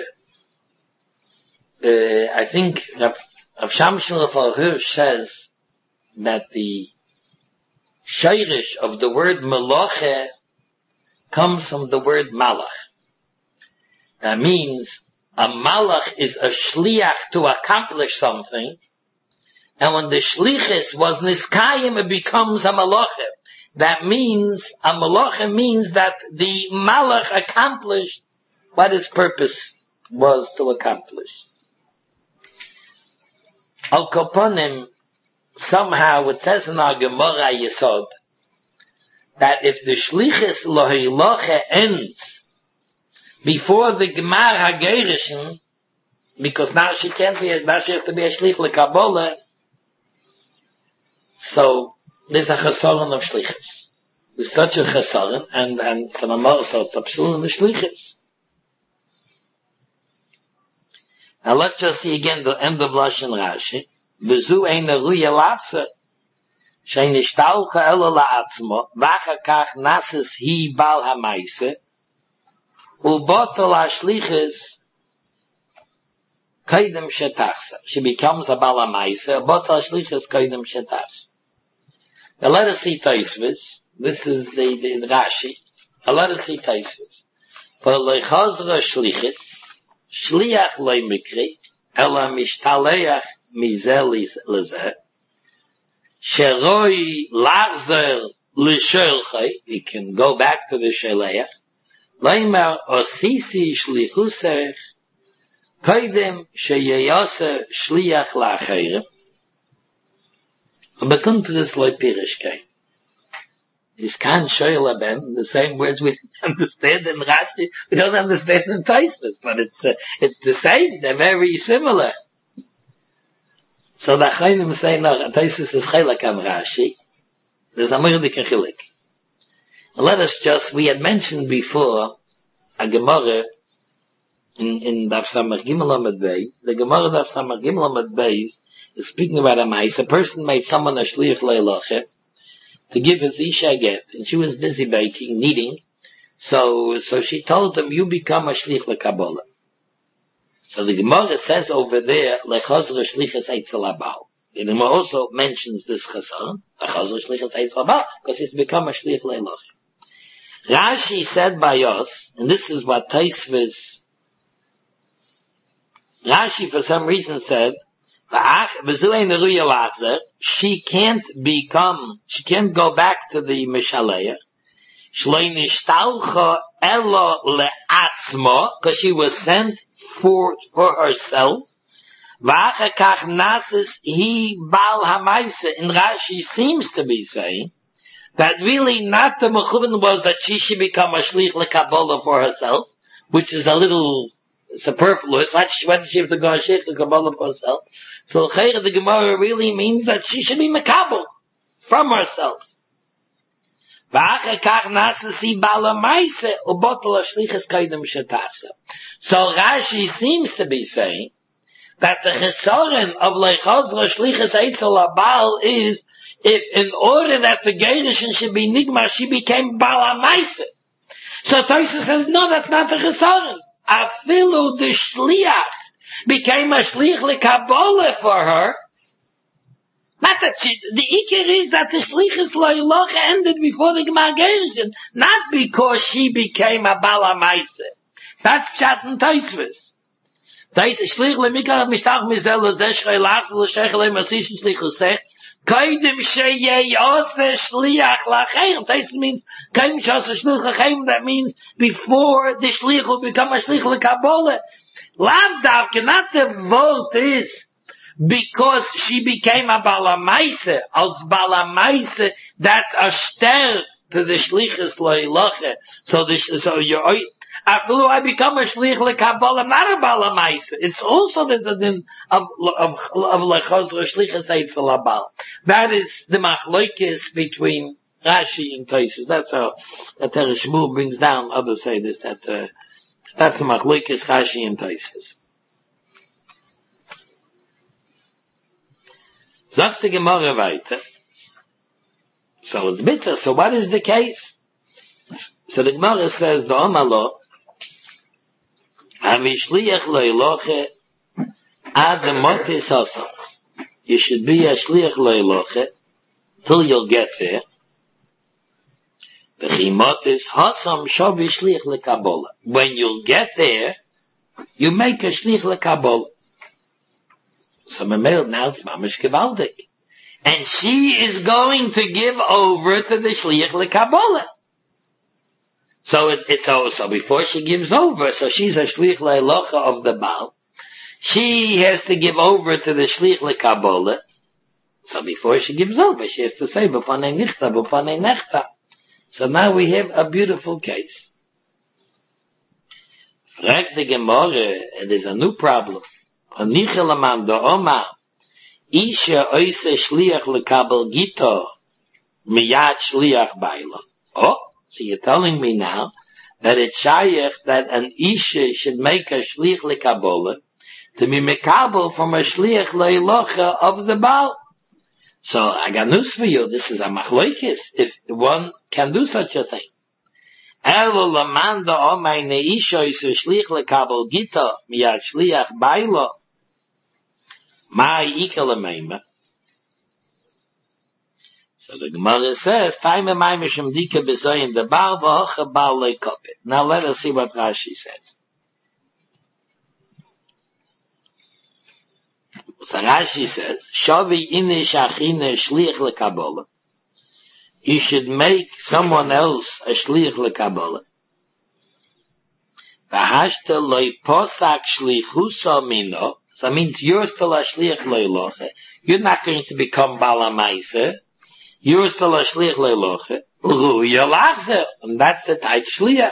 uh, I think Rav Shamshel Rav Hirsch says that the Sheirish of the word Meloche comes from the word Malach. That means a malach is a shliach to accomplish something, and when the shlichus was niskayim, it becomes a malachim. That means, a malachim means that the malach accomplished what his purpose was to accomplish. Al Koponim, somehow it says in our Gemara Yesod, that if the shlichus lohiloche ends before the Gemar HaGerishin, because now she can't be, now she has to be a shlich lekabbalah, so there's a chesaron of shlichus. There's such a chesaron, and, and some amor, so it's absolutely the shlichus. Now let's just see again the end of Lashon Rashi. V'zu ein ruya lapse, shein ishtalcha elo la'atzmo, v'achar kach nases hi bal ha'maise, u'botol ha'shlichus kaidem shetachsa. She becomes a bal ha'maise, u'botol ha'shlichus kaidem shetachsa. Now let us see Tosfos. This is the, the, the Rashi. Now let us see Tosfos. For lechazra shlichus, shliach loy mikri, ela mishtaleach mizeh lezeh, sheroi lachzer l'shelchai, he can go back to the sheleach, leimer osisi shlichusech, koidem sheyeyase shliach la'acherem, bekuntres loy pirishkei. This can't show ben the same words we understand in Rashi, we don't understand in Tosfos, but it's uh, it's the same. They're very similar. So the Chayim say no, Tosfos is chelak on Rashi. There's a murdik chilik. Let us just, we had mentioned before a Gemara in in Daf Samach Gimel Amud Beis. The Gemara Daf Samach Gimel Amud Beis is speaking about a ma'is. A person made someone a shliach leilacheh to give his isha get, and she was busy baking, kneading, so so she told him, you become a shlich lekabbalah. So the Gemara says over there, lechazra shlichas eitzel habal. The Gemara also mentions this chazar, lechazra shlichas eitzel habal, because it's become a shlich leilach. Rashi said by us, and this is what Tosfos, Rashi for some reason said, she can't become, she can't go back to the Mishaleach. Because she was sent for, for herself. And Rashi seems to be saying that really not the Mechuvin was that she should become a Shlich L'Kabbalah for herself, which is a little superfluous. Why did she have to go a Shlich L'Kabbalah for herself? So the Gemara really means that she should be Mekabel from herself. So Rashi seems to be saying that the chesaron of Lechazra Shlichus Eitzel Habal is if in order that the Gerishin should be Nigma, she became Bala Maise. So Tosfos says, no, that's not the chesaron. Afilu the Shliach became a shlich lekabbalah for her. Not that she, the ikir is that the shlichus loyloch ended before the Gemar Gerishin, not because she became a bala maise. That's pshat in Tosfos. Tosfos shlich lemikar mishtach mizel lezeh shrei lachzel l'shechel emasish shlichusech koidim sheyeyose shliach lachem. Tosfos means koidim sheyeyose shliach lachem. That means before the shlich will become a shlich lekabbalah. Lav davke, not the vote is because she became a balamaise, als balamaise, that's a shter to the shlichus loiloche. So the, so you, after I become a shlich lekabbalah, not a balamaise. It's also there's a din of, of, of lechazra shlichus eitzel habal. That is the machlokes between Rashi and Tosfos. That's how, that Teresh Shmuel brings down, others say this, that, uh, that's the machlokes Rashi and Tosfos. Sagt die Gemara weiter. So it's bitter. So what is the case? So the Gemara says, the Omalo, Amishliach loiloche ad the motis hasam. You should be a shliach loiloche till you'll get there. When you'll get there, you make a shlich lekabol. So Mamel, now it's mamish gewaldig. And she is going to give over to the shlich lekabol. So it, it's so, so before she gives over, so she's a shlich le'elocha of the Baal. She has to give over to the shlich lekabol. So before she gives over, she has to say, b'panei nichta, b'panei nechta. So now we have a beautiful case. Frag the Gemara, it is a new problem. Anichel aman da Omar, Isha oise shliach lekabel gito, miyad shliach baila. Oh, so you're telling me now that it's shayach that an Isha should make a shliach lekabel to be mekabel from a shliach leilocha of the Baal. So I got news for you. This is a machloikis, if one can do such a thing. Elo lamanda omay neisha isu shlich lekabel gita miyad shliach bailo. Mai ikele meima. So the Gemara says, Taime maime shem dike bezoyin the Baal v'hocha Baal leikopit. Now let us see what Rashi says. So Rashi says, Shavi inish achine shlich lekabel. You should make someone else a shlich lekabel. V'hashte loy posak shlichusa mino. So that means you're still a shlich leiloche. You're not going to become balamaise. You're still a shlich leiloche. Ruya lachze. And that's the tight shliach.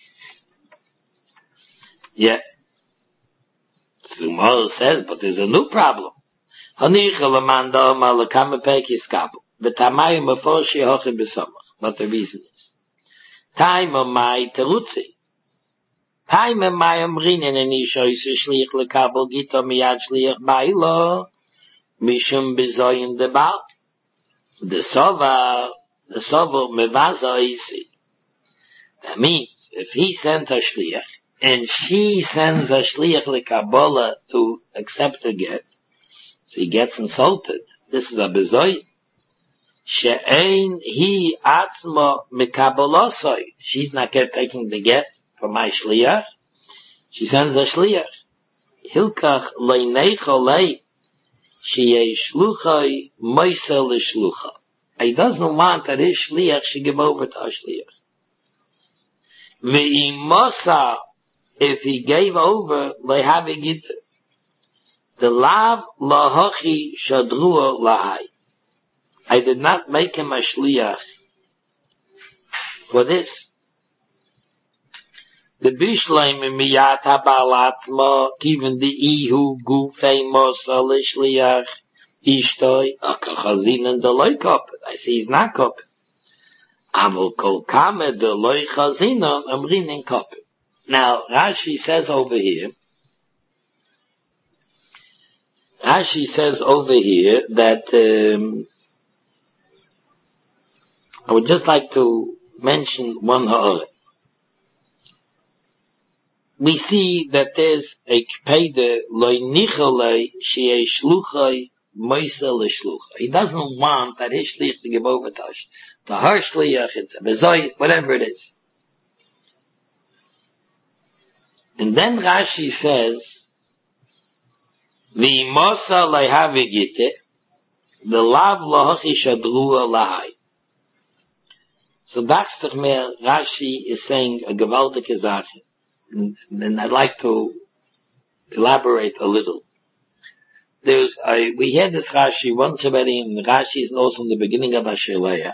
Yeah. So Gemara says, but there's a new problem. Hanichel amanda malakam pekis kabel. But the reason is, time of my terutzi. Time of my amrinen and isha is a shlich lekabel gita miyad shlich bailo mishum bezoyin the Baal. The sova, the sova mevaza isi. That means, if he sent a shlich, and she sends a shlich lekabel to accept a get, so he gets insulted. This is a bezoyin. She'ein hi atzma mekabelosoi. She's not get taking the get from my shliach. She sends a shliach. Hilkach leinecho lei. She'ei shluchai moisel shlucha. He doesn't want that his shliach should give over to a shliach. Ve'imosa, if he gave over, lehavi gita. The lav lahochi shadrua lahai. I did not make him a shliach for this. The bishleim miyat habalatma, even the ihu gu famous al shliach ishtoi akachazin and the loy kopet. I see he's not kopet. Avol kol kame the loy chazina amrin in kopet. Now Rashi says over here. Rashi says over here that. Um, I would just like to mention one ha'ara. We see that there's a kpede loy nicholei she'ei shluchai moisel shlucha. He doesn't want that his shlich to give over to us. To her shliach, it's a bezoy, whatever it is. And then Rashi says, v'imosa leihavigite, the lav lahachi shadrua lahai. So that's the mehr Rashi is saying a gewaltige Sache. And, and I'd like to elaborate a little. There's a, we had this Rashi once already, and Rashi is also in the beginning of Asheleach.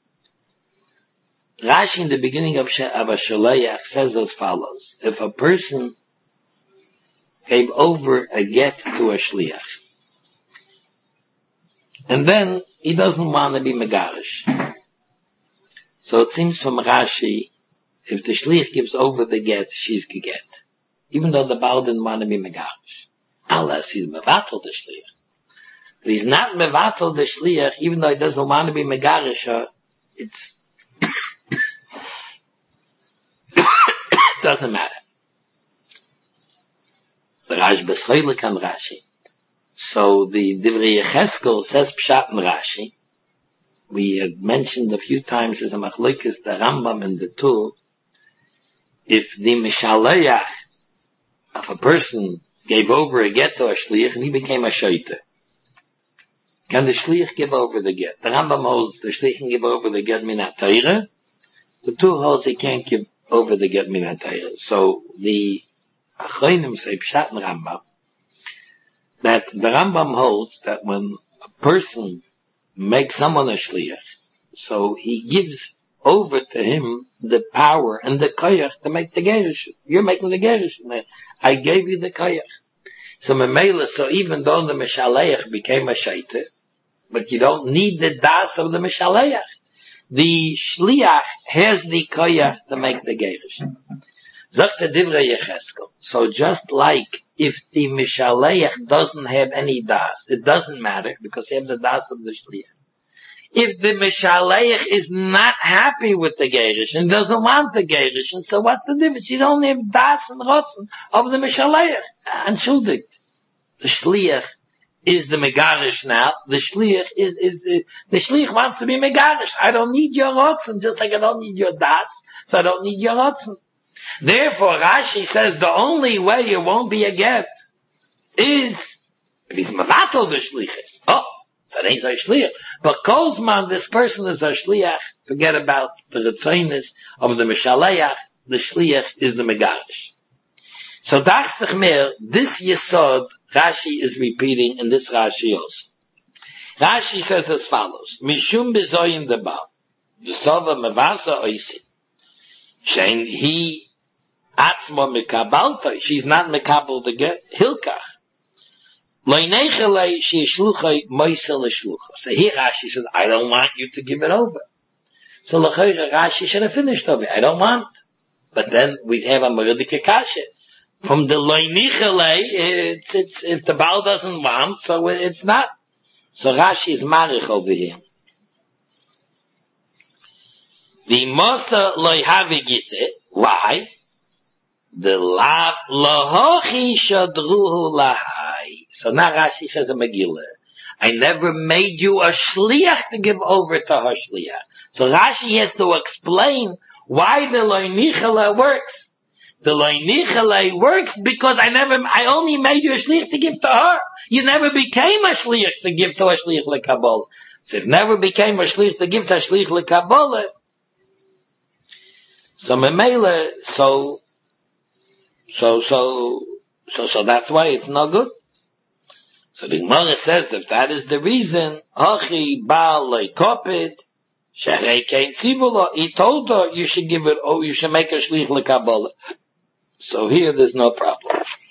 Rashi in the beginning of Asheleach says as follows. If a person gave over a get to a shliach, and then he doesn't want to be megarish. So it seems from Rashi, if the shliach gives over the get, she's get. Even though the Baal didn't want to be megarish. Unless he's mevatel the shliach. But he's not mevatel the shliach, even though he doesn't want to be megarish, it's, it doesn't matter. The Rashi beschoilik on Rashi. So the Divrei Yecheskel says pshat in Rashi. We had mentioned a few times as a machlokes the Rambam and the Tur. If the Mishaleach if a person gave over a get to a shliach and he became a shaita, can the shliach give over the get? The Rambam holds the shliach can give over the get minat Torah. The two holds he can't give over the get minat Torah. So the Achronim say Pshat and Rambam that the Rambam holds that when a person makes someone a shliach, so he gives over to him the power and the koyach to make the gerush. You're making the gerush. I gave you the koyach. So memela, so even though the mishaleach became a shaita, but you don't need the das of the mishaleach. The shliach has the koyach to make the gerush. Zakt divrei Yecheskel. So just like if the mishaleach doesn't have any das, it doesn't matter because he has the das of the shliach. If the Mishaleich is not happy with the Gerush and doesn't want the Gerush, and so what's the difference? You don't have Das and Rotzen of the Mishaleich. Entschuldigt. The Shliach is the Megarish now. The Shliach is, is, is, the Shliach wants to be Megarish. I don't need your Rotzen, just like I don't need your Das, so I don't need your Rotzen. Therefore, Rashi says the only way it won't be a get is if he's Mavatal the Shlichus. Oh! So he's a shliach. But Kozman, this person is a shliach. Forget about the retzoinus of the Mishaleach. The shliach is the Megarish. So that's the Chmer. This Yesod, Rashi is repeating in this Rashi also. Rashi says as follows. Mishum bezoyin deba. Jesova mevasa oisin. Shein he atzmo mekabalta. She's not mekabal to get hilkach. So here Rashi says, I don't want you to give it over. So Rashi should have finished over. I don't want. But then we have a Meridike Kasha. From the Loinichelei, it's, it's, if the Baal doesn't want, so it's not. So Rashi is Marich over here. The Mosa Loihavigite, why? The Lav Lohochi Shadruhu Lahai. So now Rashi says a Megillah. I never made you a shliach to give over to her shliach. So Rashi has to explain why the loinichele works. The loinichele works because I never, I only made you a shliach to give to her. You never became a shliach to give to a shliach lekabbalah. So it never became a shliach to give to a shliach lekabbalah. So memele, so, so, so, so, so that's why it's not good. So the Gemara says that that is the reason, Hachi Baal Leikopit, Sherei Kein Tzivula, he told her you should give it, oh, you should make a shlich lekabbalah. So here there's no problem.